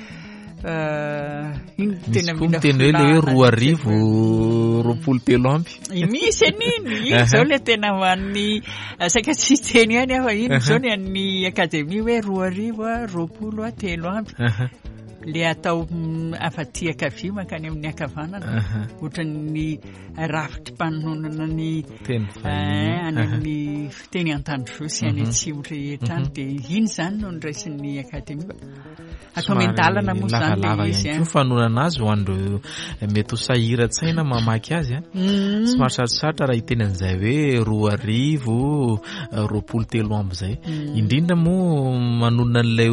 iny tena mila teny hoe le hoe roa arivo roapolo telo ampy misy an'iny iny zao le tena hoan'ny saika tsy teny ihany afa iny zao ny an'ny akademia hoe roa arivo roapolo a telo ampy le atao afaty akavia mankany amin'ny akavanana ohatran'ny rafitry mpanonana ny any amin'ny fiteny an-tandrosy any atsimo rehetra any dia iny zany no niraisin'ny akademia atao mendalana moa zany le izy a fanonana azy ho andreo mety ho sahiran-tsaina mamaky azy a tsy mahasarosarotra raha hiteny an'izay hoe roa arivo roapolo telo amby zay indrindra moa manonona an'ilay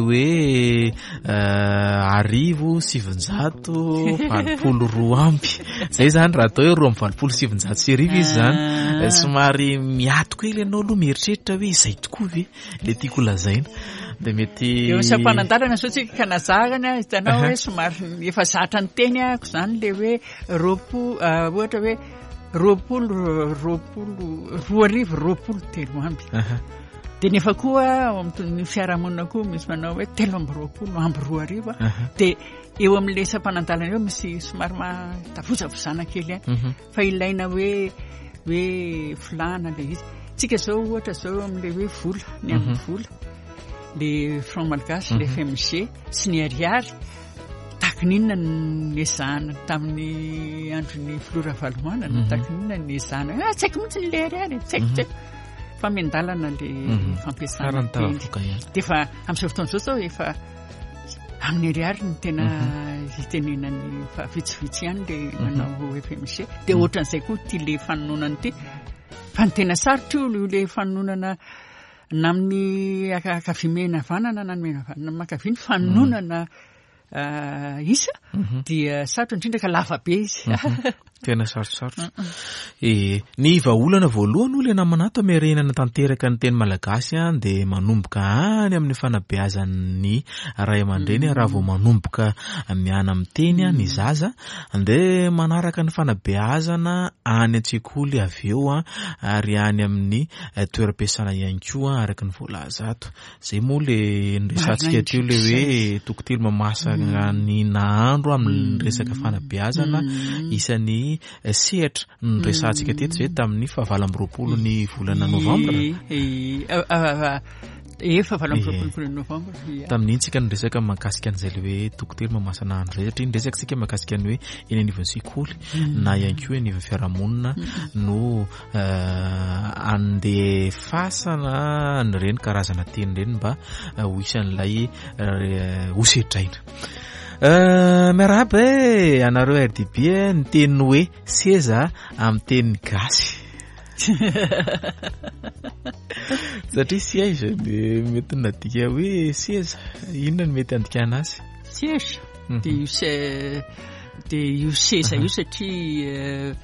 hoe arivo sivinjato valopolo roa ampy zay zany raha atao hoe roa amby valopolo sivinjato sy arivo izy zany somary miatoka ely ianao aloha mieritreritra hoe izay tokoa ve le tiako lazaina dia mety eo sampanandalana sao tsika ka nazahana hitanao hoe somary efa zatra ny teny ako zany le hoe roapolo ohatra hoe roapolo roapolo roa arivo roapolo telo ampy dia nefa koa ao amin'ny fiarahamonina koa misy manao hoe telo amby roapolo amby roa arivo dia eo amin'le sampanandalana eo misy somary matavozavozana kely fa ilaina hoe hoe filana le izy tsika zao ohatra zao amin'le hoe vola ny amin'ny vola le franc malgasy le F M G sy ny ariary tahaka takin'inona ny ezahana tamin'ny andron'ny Flora Valomanana, takin'inona ny ezahana ah tsy haiko mihitsy ny lery ary tsy haiko tsy fa miandalana le fampiasana teny dia efa amin'izao fotoana izao zao efa amin'ny ariary ny tena itenenany fa vitsivitsy ihany le manao F M C dia ohatran'izay koa tia le fanononana ity fa ny tena sarotra io le fanononana na amin'ny akavimena vanana na nomena vanana makaviany fanononana isa dia sarotra indrindra ka lava be izy tena sarosarotra e ny vahaolana voalohany ole namanato merenana tanteraka ny teny malagasy a dia manomboka any amin'ny fanabeazan'ny ray aman-dreny raha vao manomboka miana amin'ny teny ny zaza dia manaraka ny fanabeazana any an-tsekoly avy eo a ary any amin'ny toeram-piasana ihany koa araka ny voalaza ato zay moa le nyresantsika teo le hoe tokotelo mamasaka ny nahandro amin'ny resaka fanabeazana isan'ny sehatra ny resantsika teto zay tamin'ny fahavalo amby roapolo ny volana novambra efa valo amby roapolo ny novambra tamin'iny tsika ny resaka mahakasika an'izay le hoe tokotelo mamasana andro zay satria ny resaka tsika mahakasika ny hoe eny anivon'ny sekoly na ihany koa anivon'ny fiarahamonina no andefasana ny reny karazana teny reny mba ho isan'ilay hosetraina miarahaba e anareo R D B ny teny hoe seza amin'ny teny gasy satria sy aiza dia mety nadika hoe seza inona no mety andikana azy seza dia io se dia io seza io satria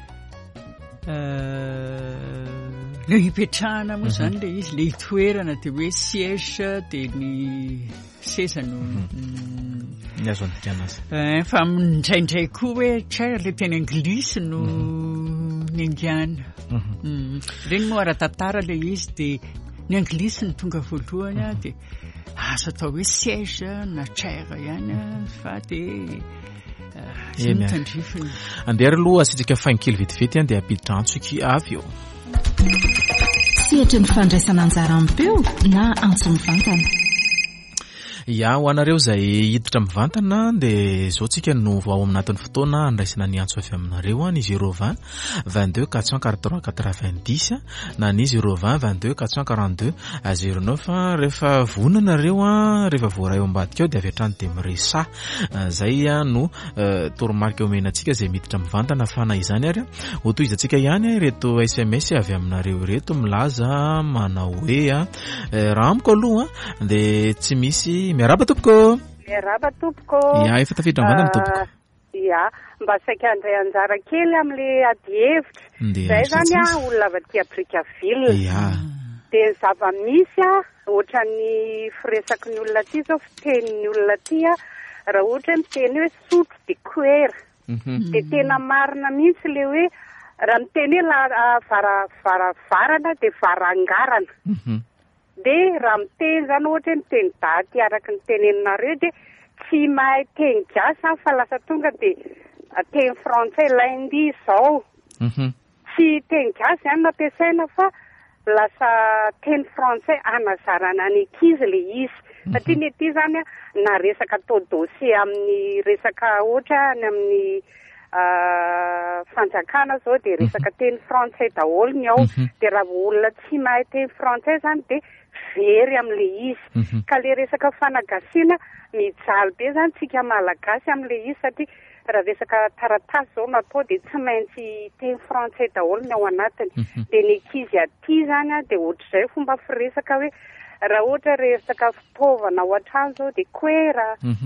le hipetrahana moa zany le izy le hitoerana dia hoe siège dia ny seza no ny azo andikana azy fa indraindray koa hoe tsara le teny anglisy no ny angiana reny moa ara-tantara le izy dia ny anglisy ny tonga voalohany a dia azo atao hoe siège na tsara ihany fa dia sy mitandrifiny andeha aloha asitsika fainkely vetivety a dia ampiditrantsika avy eo sehatra ny fandraisana anjara ampeo na antso mivantana ya ho anareo zay hiditra mivantana dia zao tsika no ao aminatin'ny fotoana andraisana ny antso avy aminareo ny zéro vingt vingt-deux quatre cent quarante-trois quatre-vingt-dix na ny zéro vingt vingt-deux quatre cent quarante-deux zéro neuf rehefa vonanareo a rehefa voaray eo ambadika ao dia avy hatrany dia miresa zay a no toromarika omenantsika zay miditra mivantana fa na izany ary ho tohizantsika ihany reto S M S avy aminareo reto milaza manao hoe raha amiko aloha dia tsy misy miaraba tompoko miaraba tompoko ya efa tafiditra mivantana tompoko ya mba saika andray anjara kely amin'le ady hevitra zay zany a olona avy aty Afrikaville ya dia ny zava-misy a ohatra ny firesaky ny olona aty zao fitenin'ny olona aty a raha ohatra miteny hoe sotro de cuera dia tena marina mihitsy le hoe raha miteny hoe varavaravaravarana dia varangarana dia raha miteny zany ohatra ny teny daty araka ny teneninareo dia tsy mahay teny gasy fa lasa tonga dia teny frantsay lundi izao tsy teny gasy zany nampiasaina fa lasa teny frantsay anazarana ny ankizy le izy satria ny ety zany a na resaka atao dossier amin'ny resaka ohatra ny amin'ny fanjakana zao dia resaka teny frantsay daholo ny ao dia raha olona tsy mahay teny frantsay zany dia very amin'le izy ka le resaka fanagasiana mijaly be zany tsika malagasy amin'le izy satria raha resaka taratasy zao natao dia tsy maintsy teny frantsay daholo ny ao anatiny dia ny ankizy aty zany a dia ohatr'izay fomba firesaka hoe raha ohatra resaka fitaovana ao an-trano zao dia cuera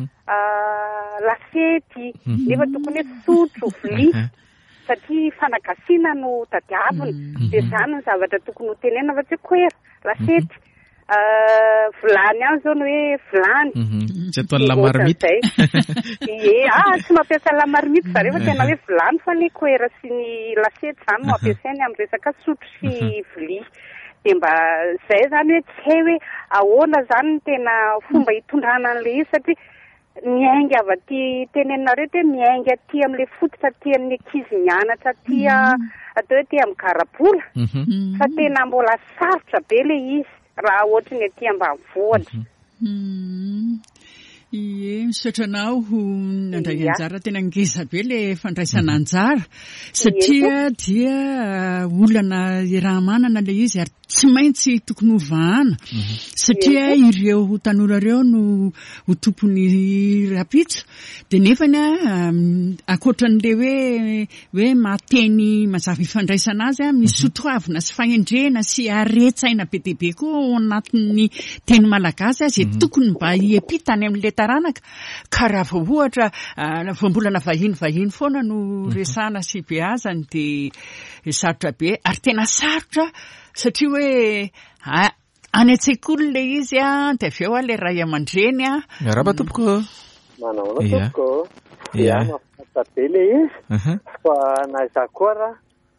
lasety nefa tokony hoe sotro vilia satria fanagasiana no tadiavina dia zany ny zavatra tokony ho tenena fa tsy cuera lasety vilany any zao no hoe vilany tsy ataony lamarmity ie ah tsy mampiasa lamarmity zareo fa tena hoe vilany fa ny cuera sy ny lasety zany no ampiasainy amin'ny resaka sotro sy vilia dia mba zay zany hoe tsy hay hoe ahoana zany ny tena fomba hitondrana an'le izy satria miainga avy aty tenenareo te miainga aty amin'le fototra aty amin'ny ankizy mianatra aty atao hoe aty amin'ny garabola fa tena mbola sarotra be le izy raha ohatra ny aty ambanivohitra Ie, misaotra anao ho nandray anjara tena ngeza be le fandraisana anjara satria dia olana raha manana le izy ary tsy maintsy tokony hovahana satria ireo tanora ireo no ho tompony rapitso dia nefany akoatran'le hoe hoe mateny mazava ifandraisana azy a misy sotoavina sy fahendrena sy aretsaina be dia be koa ao anatin'ny teny malagasy azy tokony mba hiepitany amin'le taranaka ka raha vao ohatra voambolana vahiny vahiny foana no resana sy beazany dia sarotra be ary tena sarotra satria hoe any an-tsekoly le izy a dia avy eo a le ray aman-dreny a miaraba tompoko manao na tompoko ia mafata be le izy fa na izaho koa raha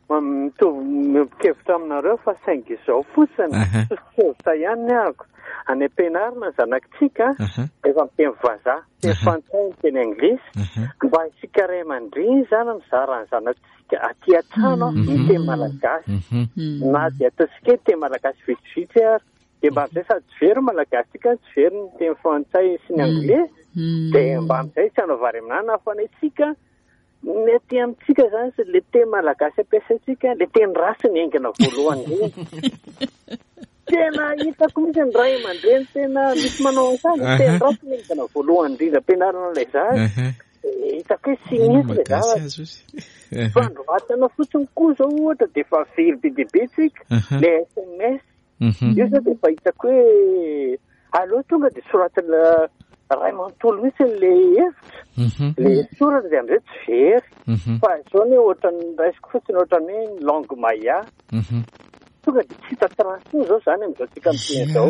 mikevitra aminareo fa saingy izao fotsiny sososa ihany ahako any am-pianarana zanakitsika efa miteny vazaha teny frantsay teny anglisy mba isika ray aman-dreny zany mizara ny zanakitsika aty an-trano miteny malagasy na dia ataontsika teny malagasy vitsivitsy ary dia mba amin'izay sady tsy very malagasy tsika tsy very ny teny frantsay sy ny anglisy dia mba amin'izay tsy hanao vary aminana fa ny tsika mety amintsika zany sy le teny malagasy ampiasaitsika le teny rasy ny aingana voalohany reny tena hitako misy ny ray aman-dreny tena misy manao an'izany teny rasy ny aingana voalohany indrindra ampianarana ilay zazy hitako hoe sy misy le zavatra fandrovatana fotsiny koa zao ohatra dia efa very be dia be tsika le S M S io zao dia efa hitako hoe aloha tonga dia soratana ray manontolo mihitsy le hevitra le soratra dia amin'izay tsy very fa izao ny ohatrany raisiko fotsiny ohatrany hoe langue maya tonga dia tsy hita transo zao zany amin'izao tsika miteny zao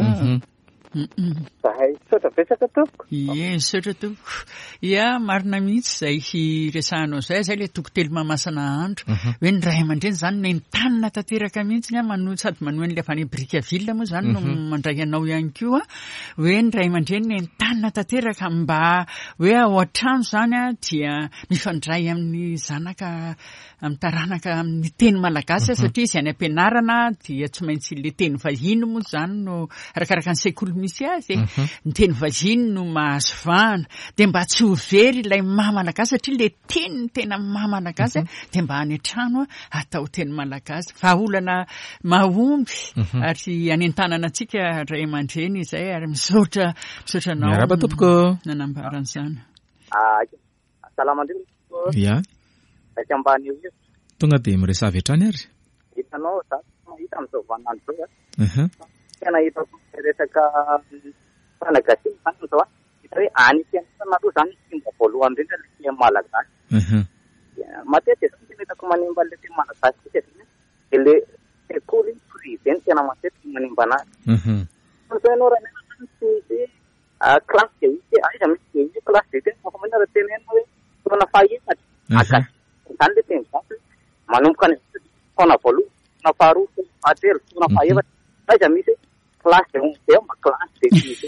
zahay sotra betsaka tompoko ie sotra tompoko ia marina mihitsy izay hiresahanao izay izay le toko telo mamasana andro hoe ny ray aman-dreny zany no entanina tanteraka mihitsy mano sady manohy an'ilay avy any Brikaville moa zany no mandray anao ihany koa hoe ny ray aman-dreny no entanina tanteraka mba hoe ao an-trano zany a dia mifandray amin'ny zanaka amin'ny taranaka amin'ny teny malagasy satria izy any am-pianarana dia tsy maintsy le teny vahiny moa zany no arakaraka ny sekoly misy azy ny teny vahiny no mahazo vahana dia mba tsy ho very ilay maha malagasy satria le teny ny tena maha malagasy dia mba any an-trano atao teny malagasy vahaolana mahomby ary anentanana antsika ray aman-dreny izay ary misaotra misaotra anao miaraba tompoko nanambaran'izany salamandreny ia aiky ambany io tonga dia miresavy hatrany ary hitanao za mahita amin'izao vanandro zao tena hitako resaka fanagasiny zany zao a hita hoe any fianarana aloha zany fomba voalohany indrindra le teny malagasy matetika zany tena hitako manimba le teny malagasy tsika dia le sekoly privé ny tena matetika manimba anazy zao ianao raha nena tsy misy klasy dia misy aiza misy misy klasy dia tena fa manara tenena hoe taona fahaefatra agasy zany le teny zany manomboka ny taona voalohany taona faharoa taona fahatelo taona fahaefatra aiza misy klasy dia omby ma klasy dia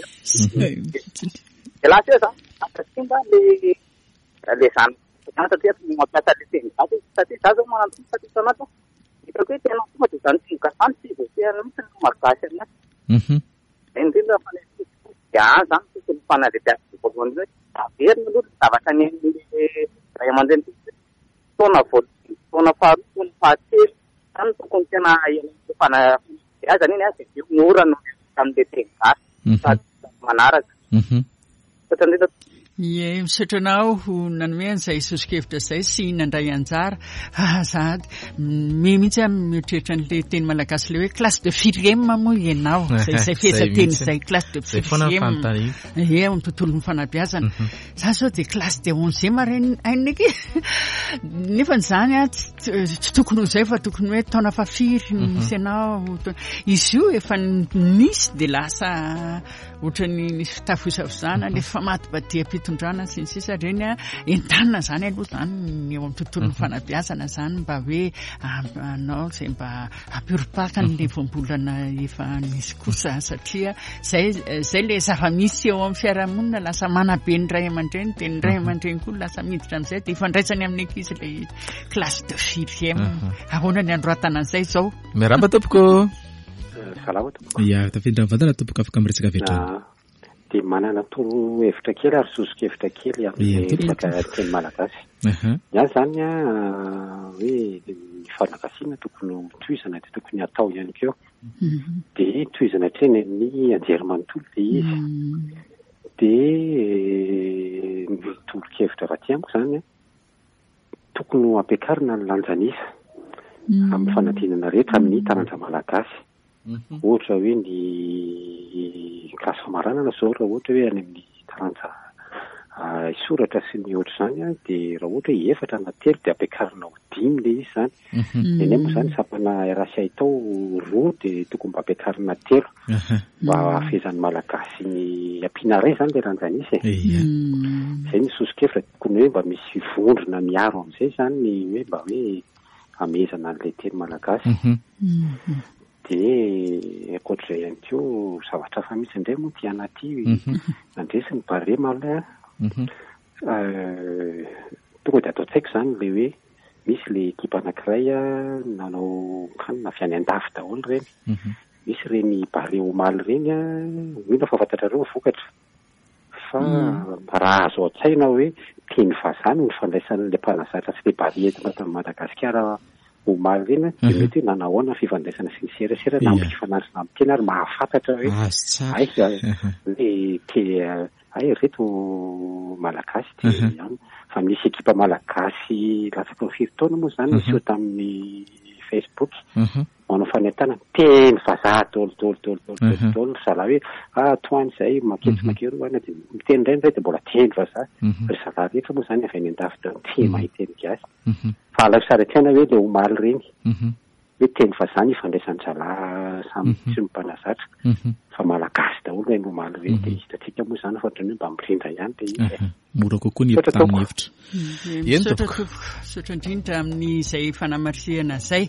dia lasa eo zany akasimba le le zany zany satria mampiasa le teny zasy satria za zao manantony satria sanata hitako hoe tena tonga dia zany tsimokasany tsy voateana mihitsy no malagasy aminazy indrindra fa le dia any zany tokony fanalebiazy voalohany hoe averina aloha zavatra ny ray aman-dreny taona voalohany taona faharoa taona fahatelo zany tokony tena fanabeazana iny a dia mora no amin'le teny gasy sady manaraka ohatrandrindra ie misaotra anao ho nanome an'izay sosokevitra izay sy nandray anjara zady me mihitsy a mieritreritra an'le teny malagasy le hoe classe de firiem moa ianao zay izay fehezanteny izay classe de firiem ie amin'ny tontolon'ny fanabeazana za zao dia classe de onzième reny aineky nefa zany a tsy tokony ho zay fa tokony hoe taona fafiry misy ianao izy io efa nisy dia lasa ohatrany nisy fitafosavozana le famaty-badia mpitondrana sy ny sisa reny a entanina zany aloha zany eo amin'ny tontolon'ny fanabeazana zany mba hoe anao zay mba ampiropaka n'le voambolana efa nisy kosa satria zay zay le zava-misy eo amin'ny fiarahamonina lasa manabe ny ray aman-dreny dia ny ray aman-dreny koa lasa miditra amin'izay dia ifandraisany amin'ny ankizy le classe de firiem ahoana ny androatana an'izay zao miaraba tompoko salama tompoko ia tafiditra mivantana tompoko afaka miresaka vetrany dia manana toro hevitra kely ary sosika hevitra kely amin'ny resaka teny malagasy. Iany zany a hoe ny fanagasiana tokony tohizana dia tokony atao ihany keo. Dia tohizana hatreny ny anjery manontolo dia izy. Dia ny toro-kevitra raha ty amiko zany tokony ampiakarina ny lanjanisa amin'ny fanadinana rehetra amin'ny taranja malagasy. Ohatra hoe ny klasy famaranana zao raha ohatra hoe any amin'ny taranja soratra sy ny ohatra zany dia raha ohatra hoe efatra na telo dia ampiakarina ho dimy le izy zany. Eny moa zany sapana raha sy ahitao roa dia tokony mba ampiakarina telo mba hafezan'ny malagasy ny ampiana ray zany le ranjanisa e. Zay ny sosokevitra tokony hoe mba misy vondrona miaro amin'izay zany ny hoe mba hoe amezana an'ilay teny malagasy. Dia ankoatr'izay ihany koa zavatra hafa mihitsy indray moa ty anaty nandresy ny bare malay tonga dia atao tsaiko zany le hoe misy le ekipa anankiray nanao kanina avy any an-dafy daholo ireny. Misy ireny bare omaly ireny mino fa fantatrareo vokatra fa raha azo an-tsaina hoe teny vazaha no fandraisan'ilay mpanazatra sy le bare entina tamin'ny Madagasikara omaly ireny dia mety hoe nanahoana fifandraisana sy ny serasera na ampifanarina amin'ny teny ary mahafantatra hoe ay te ay reto malagasy dia ihany. Fa misy ekipa malagasy latsaky ny firy taona moa zany nisy eo tamin'ny Facebook manao fanentana teny vazaha daholo daholo daholo daholo daholo zalahy hoe ah toany izay maketsy makero ana dia miteny indray indray dia mbola teny vazaha ry zalahy rehetra moa zany avy any an-dafy dia tia mahiteny gasy. Fa alako sara tiana hoe le omaly ireny hoe teny vazaha ny ifandraisan'ny zalahy samy sy mpanazatra fa malagasy daholo hoe omaly ireny dia hitatsika moa zany fa ohatrany hoe mba mirindra ihany dia izy mora kokoa ny hevitra tamin'ny hevitra. Eny tompoko sotra indrindra amin'izay fanamarihana izay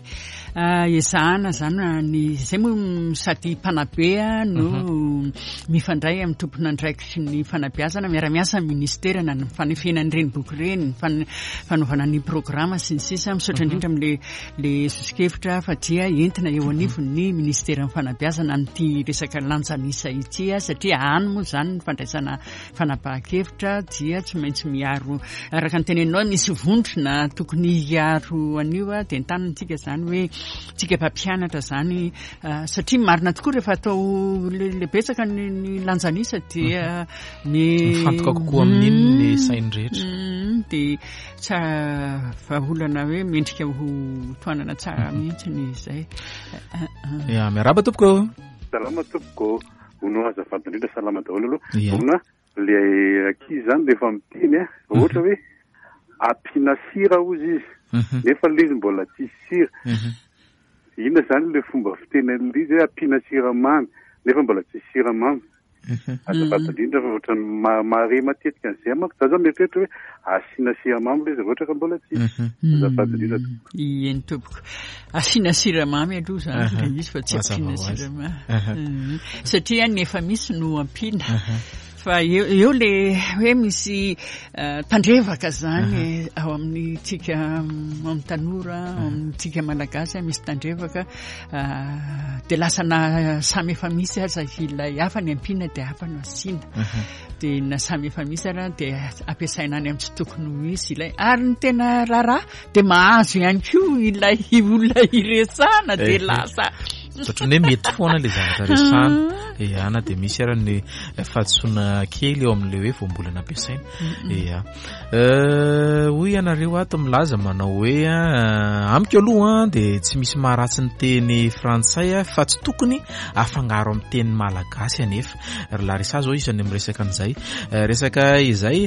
ezahana zany ny izay moa sady mpanabe no mifandray amin'ny tompon'andraikitry ny fanabeazana miara-miasa ministera na ny fanefenan'ireny boky ireny fanaovana ny programa sy ny sisa misaotra indrindra amin'le le sosikevitra fa dia entina eo anivon'ny ministera ny fanabeazana n'ity resaka lanjanisa ity satria any moa zany ny fandraisana fanapahan-kevitra dia tsy maintsy miaro araka ny tenenao misy vondrona tokony hiaro anio dia entanantsika zany hoe tsika mpampianatra zany satria marina tokoa rehefa atao le betsaka ny lanjanisa dia mifantoka kokoa amin'iny ny sainy rehetra dia tsara vahaolana hoe mendrika ho toanana tsara mihitsy ny izay. Ya miaraba tompoko. Salama tompoko. Uno azafady indrindra salama daholo aloha. Una le ankizy zany rehefa miteny ohatra hoe ampiana sira ozy izy nefa le izy mbola tsisy sira. Inona zany le fomba fitenen'le izy hoe ampiana siramamy nefa mbola tsisy siramamy. Azafady indrindra fa ohatrany mare matetika an'izay manko za zao mieritreritra hoe asiana siramamy le izy ohatra ka mbola tsisy. Azafady indrindra. Eny tompoko asiana siramamy aloha zany izy fa tsy ampiana siramamy satria nefa misy no ampiana. Fa eo le hoe misy tandrevaka zany ao amin'ny tsika amin'ny tanora amin'ny tsika malagasy misy tandrevaka dia lasana samy efa misy aza ilay hafa ny ampiana dia hafa no asiana dia na samy efa misy ara dia ampiasaina any amin'ny tsy tokony ho misy ilay ary ny tena raharaha dia mahazo ihany koa ilay olona iresana dia lasa ohatrany hoe mety foana le zavatra resana ehana dia misy ara ny fahadisoana kely eo amin'le hoe voambolana ampiasaina. Eya hoy ianareo ato milaza manao hoe amiko aloha dia tsy misy maharatsy ny teny frantsay fa tsy tokony afangaro amin'ny teny malagasy anefa ry Larissa zao isany miresaka an'izay resaka izay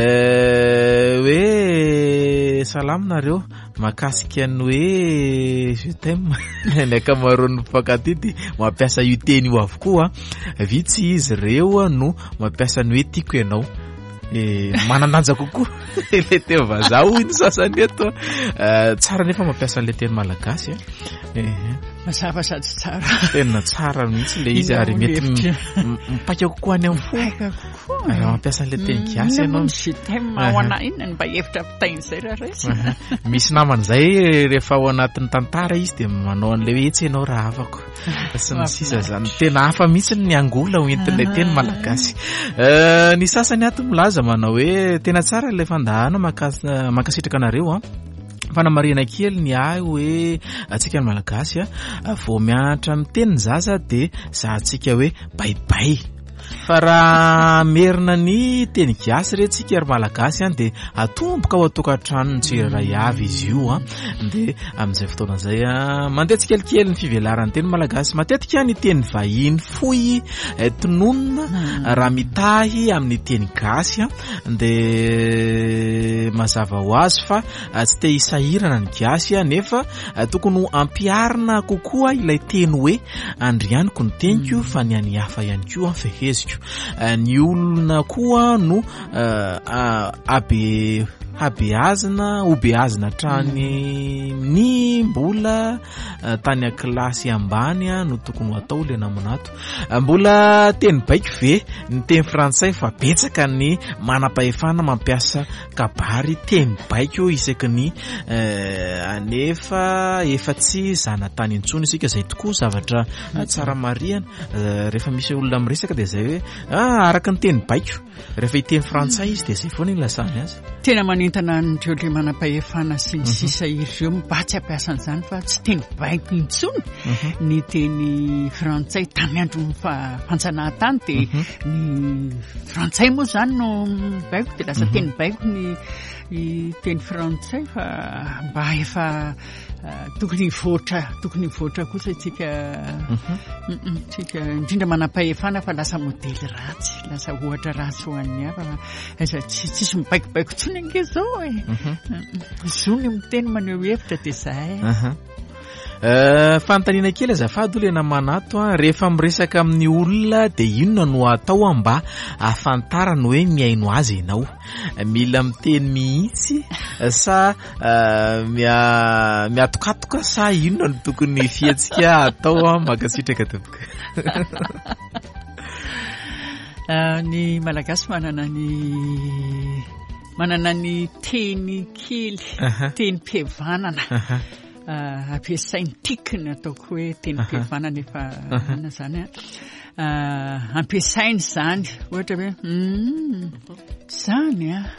hoe salaminareo makasika ny hoe je t'aime ny akamaroan'ny mpifankaty dia mampiasa io teny io avokoa vitsy izy ireo no mampiasa ny hoe tiako ianao manandanja kokoa le teny vazaha hoy ny sasany eto tsara nefa mampiasa an'ilay teny malagasy. mazava sady tsara tena tsara mihitsy le izy ary mety mipaika kokoa any amin'ny fo mampiasa an'le teny gasy ianao ao ana inona mba hevitra pitain'izay raha resy misy naman'izay rehefa ao anatin'ny tantara izy dia manao an'le hoe tsy ianao raha afako sy ny sisa zany tena hafa mihitsy ny angola hoentin'ilay teny malagasy ny sasany ato milaza manao hoe tena tsara ilay fandahana makasitraka anareo a fanamarina kely ny ahy hoe atsika ny malagasy a vao mianatra amin'ny teny zaza dia zahantsika hoe baibay fa raha merina ny teny gasy rentsika ary malagasy any dia atomboka ao atokantrano ny tsirairay avy izy io a dia amin'izay fotoana izay a mandeha tsikelikely ny fivelaran'ny teny malagasy matetika ny teny vahiny fohy tononona raha mitahy amin'ny teny gasy a dia mazava ho azy fa tsy te hisahirana ny gasy a nefa tokony ampiarina kokoa ilay teny hoe andrianiko ny teniko fa ny any hafa ihany koa feheziko ny olona koa no abe habeazina obeazina trany ny mbola tany akilasy ambany no tokony atao le namonato mbola teny baiko ve ny teny frantsay fa betsaka ny manam-pahefana mampiasa kabary teny baiko isaky ny anefa efa tsy zana tany intsony isika zay tokoa zavatra tsara mariana rehefa misy olona miresaka dia zay hoe araka ny teny baiko rehefa iteny frantsay izy dia zay foana ilasany azy tena manentana nireo le manam-pahefana sy ny sisa ireo mba tsy ampiasa an'izany fa tsy teny baiko intsony ny teny frantsay tamy andro fanjanahantany dia ny frantsay moa zany no baiko dia lasa teny baiko ny teny frantsay fa mba efa tokony voatra tokony voatra kosa itsika tsika indrindra manam-pahefana fa lasa modely ratsy lasa ohatra ratsy ho an'ny hafa fa tsisy mibaikobaiko tsony ange zao e zony miteny maneho hevitra dia zay fanontaniana kely azafady le namanato a rehefa miresaka amin'ny olona dia inona no atao mba ahafantarana hoe miaino azy ianao mila miteny mihitsy sa miatokatoka sa inona no tokony fiatsika atao makasitraka topoka ny malagasy manana ny manana ny teny kely teny mpihevanana ampiasainy tikiny ataoko hoe teny mpihevanana efa ana zany a ampiasainy zany ohatra hoe zany a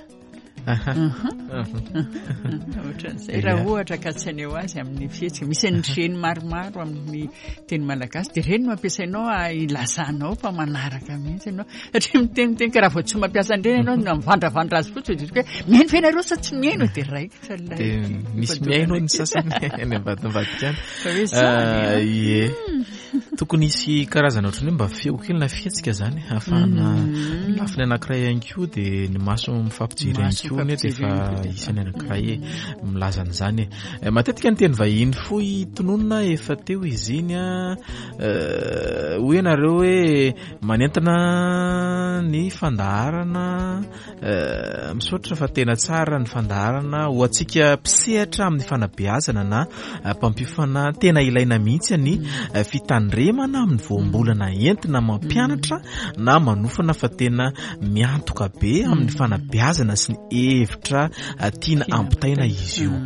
ohatran'izay raha ohatra ka tsy aneo azy amin'ny fihetsika misy an'ireny maromaro amin'ny teny malagasy dia ireny no ampiasainao ilazanao fa manaraka mihitsy ianao satria miteniteny ka raha vao tsy mampiasa an'ireny ianao no mivandravandra azy fotsy hoe miaino fe nareo sa tsy miaino dia raika misy miaino ny sasany any ambadimbadik any ie tokony isy karazana ohatrany hoe mba feo kely na fihetsika zany ahafahana lafiny anankiray ihany koa dia ny maso mifampijery ihany koa ny dia efa isany anankiray milaza an'izany matetika ny teny vahiny fohy tononona efa teo izy iny a hoe ianareo hoe manentana ny fandaharana misaotra fa tena tsara ny fandaharana ho antsika mpisehatra amin'ny fanabeazana na mpampifana tena ilaina mihitsy ny fitandremana amin'ny voambolana entina mampianatra na manofana fa tena miantoka be amin'ny fanabeazana sy ny hevitra tiana ampitaina izy io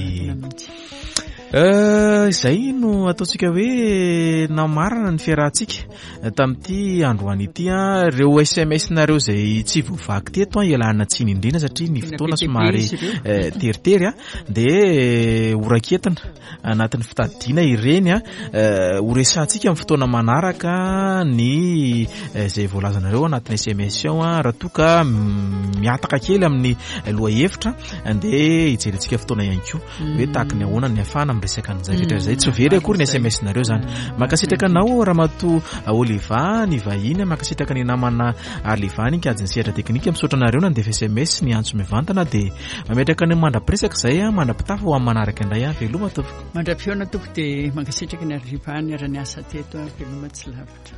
izay no ataontsika hoe namarana ny fiarahantsika tamin'ity androany ity a reo S M S nareo zay tsy voavaky teto a ialana tsiny indrina satria ny fotoana somary teritery a dia horaketana anatin'ny fitadiana ireny a horesantsika amin'ny fotoana manaraka ny zay voalazanareo anatin'ny S M S ao a raha toka miataka kely amin'ny loha hevitra dia hijerentsika fotoana ihany koa hoe tahaka ny ahoana ny afana resaka an'izay rehetra zay tsy very akory ny S M S nareo zany makasitraka anao Ramatoa Oliva ny vahiny makasitraka ny namana Aliva ny kajiny sehatra teknika misaotra nareo nandefa S M S ny antso mivantana dia mametraka ny mandrapiresaka zay a mandrapitafa ho amin'ny manaraka indray a veloma tompoko mandra-piona tompoko dia makasitraka ny Aliva ny ara-ny asa teto a veloma tsy lavitra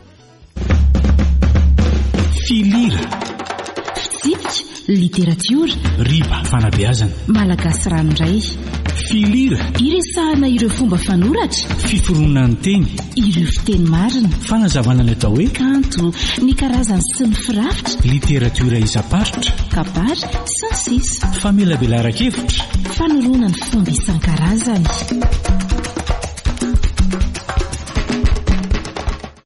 filira fitsipika literatiora riba fanabeazana malagasy ranoray filira, iresahana ireo fomba fanoratra, fiforonana ny teny, ireo fiteny marina, fanazavana ny atao hoe kanto, ny karazany sy ny firafitra, literatiora izaparitra, kabary sy ny sisa, famelabelara-kevitra, fanorona ny fomba isan-karazany.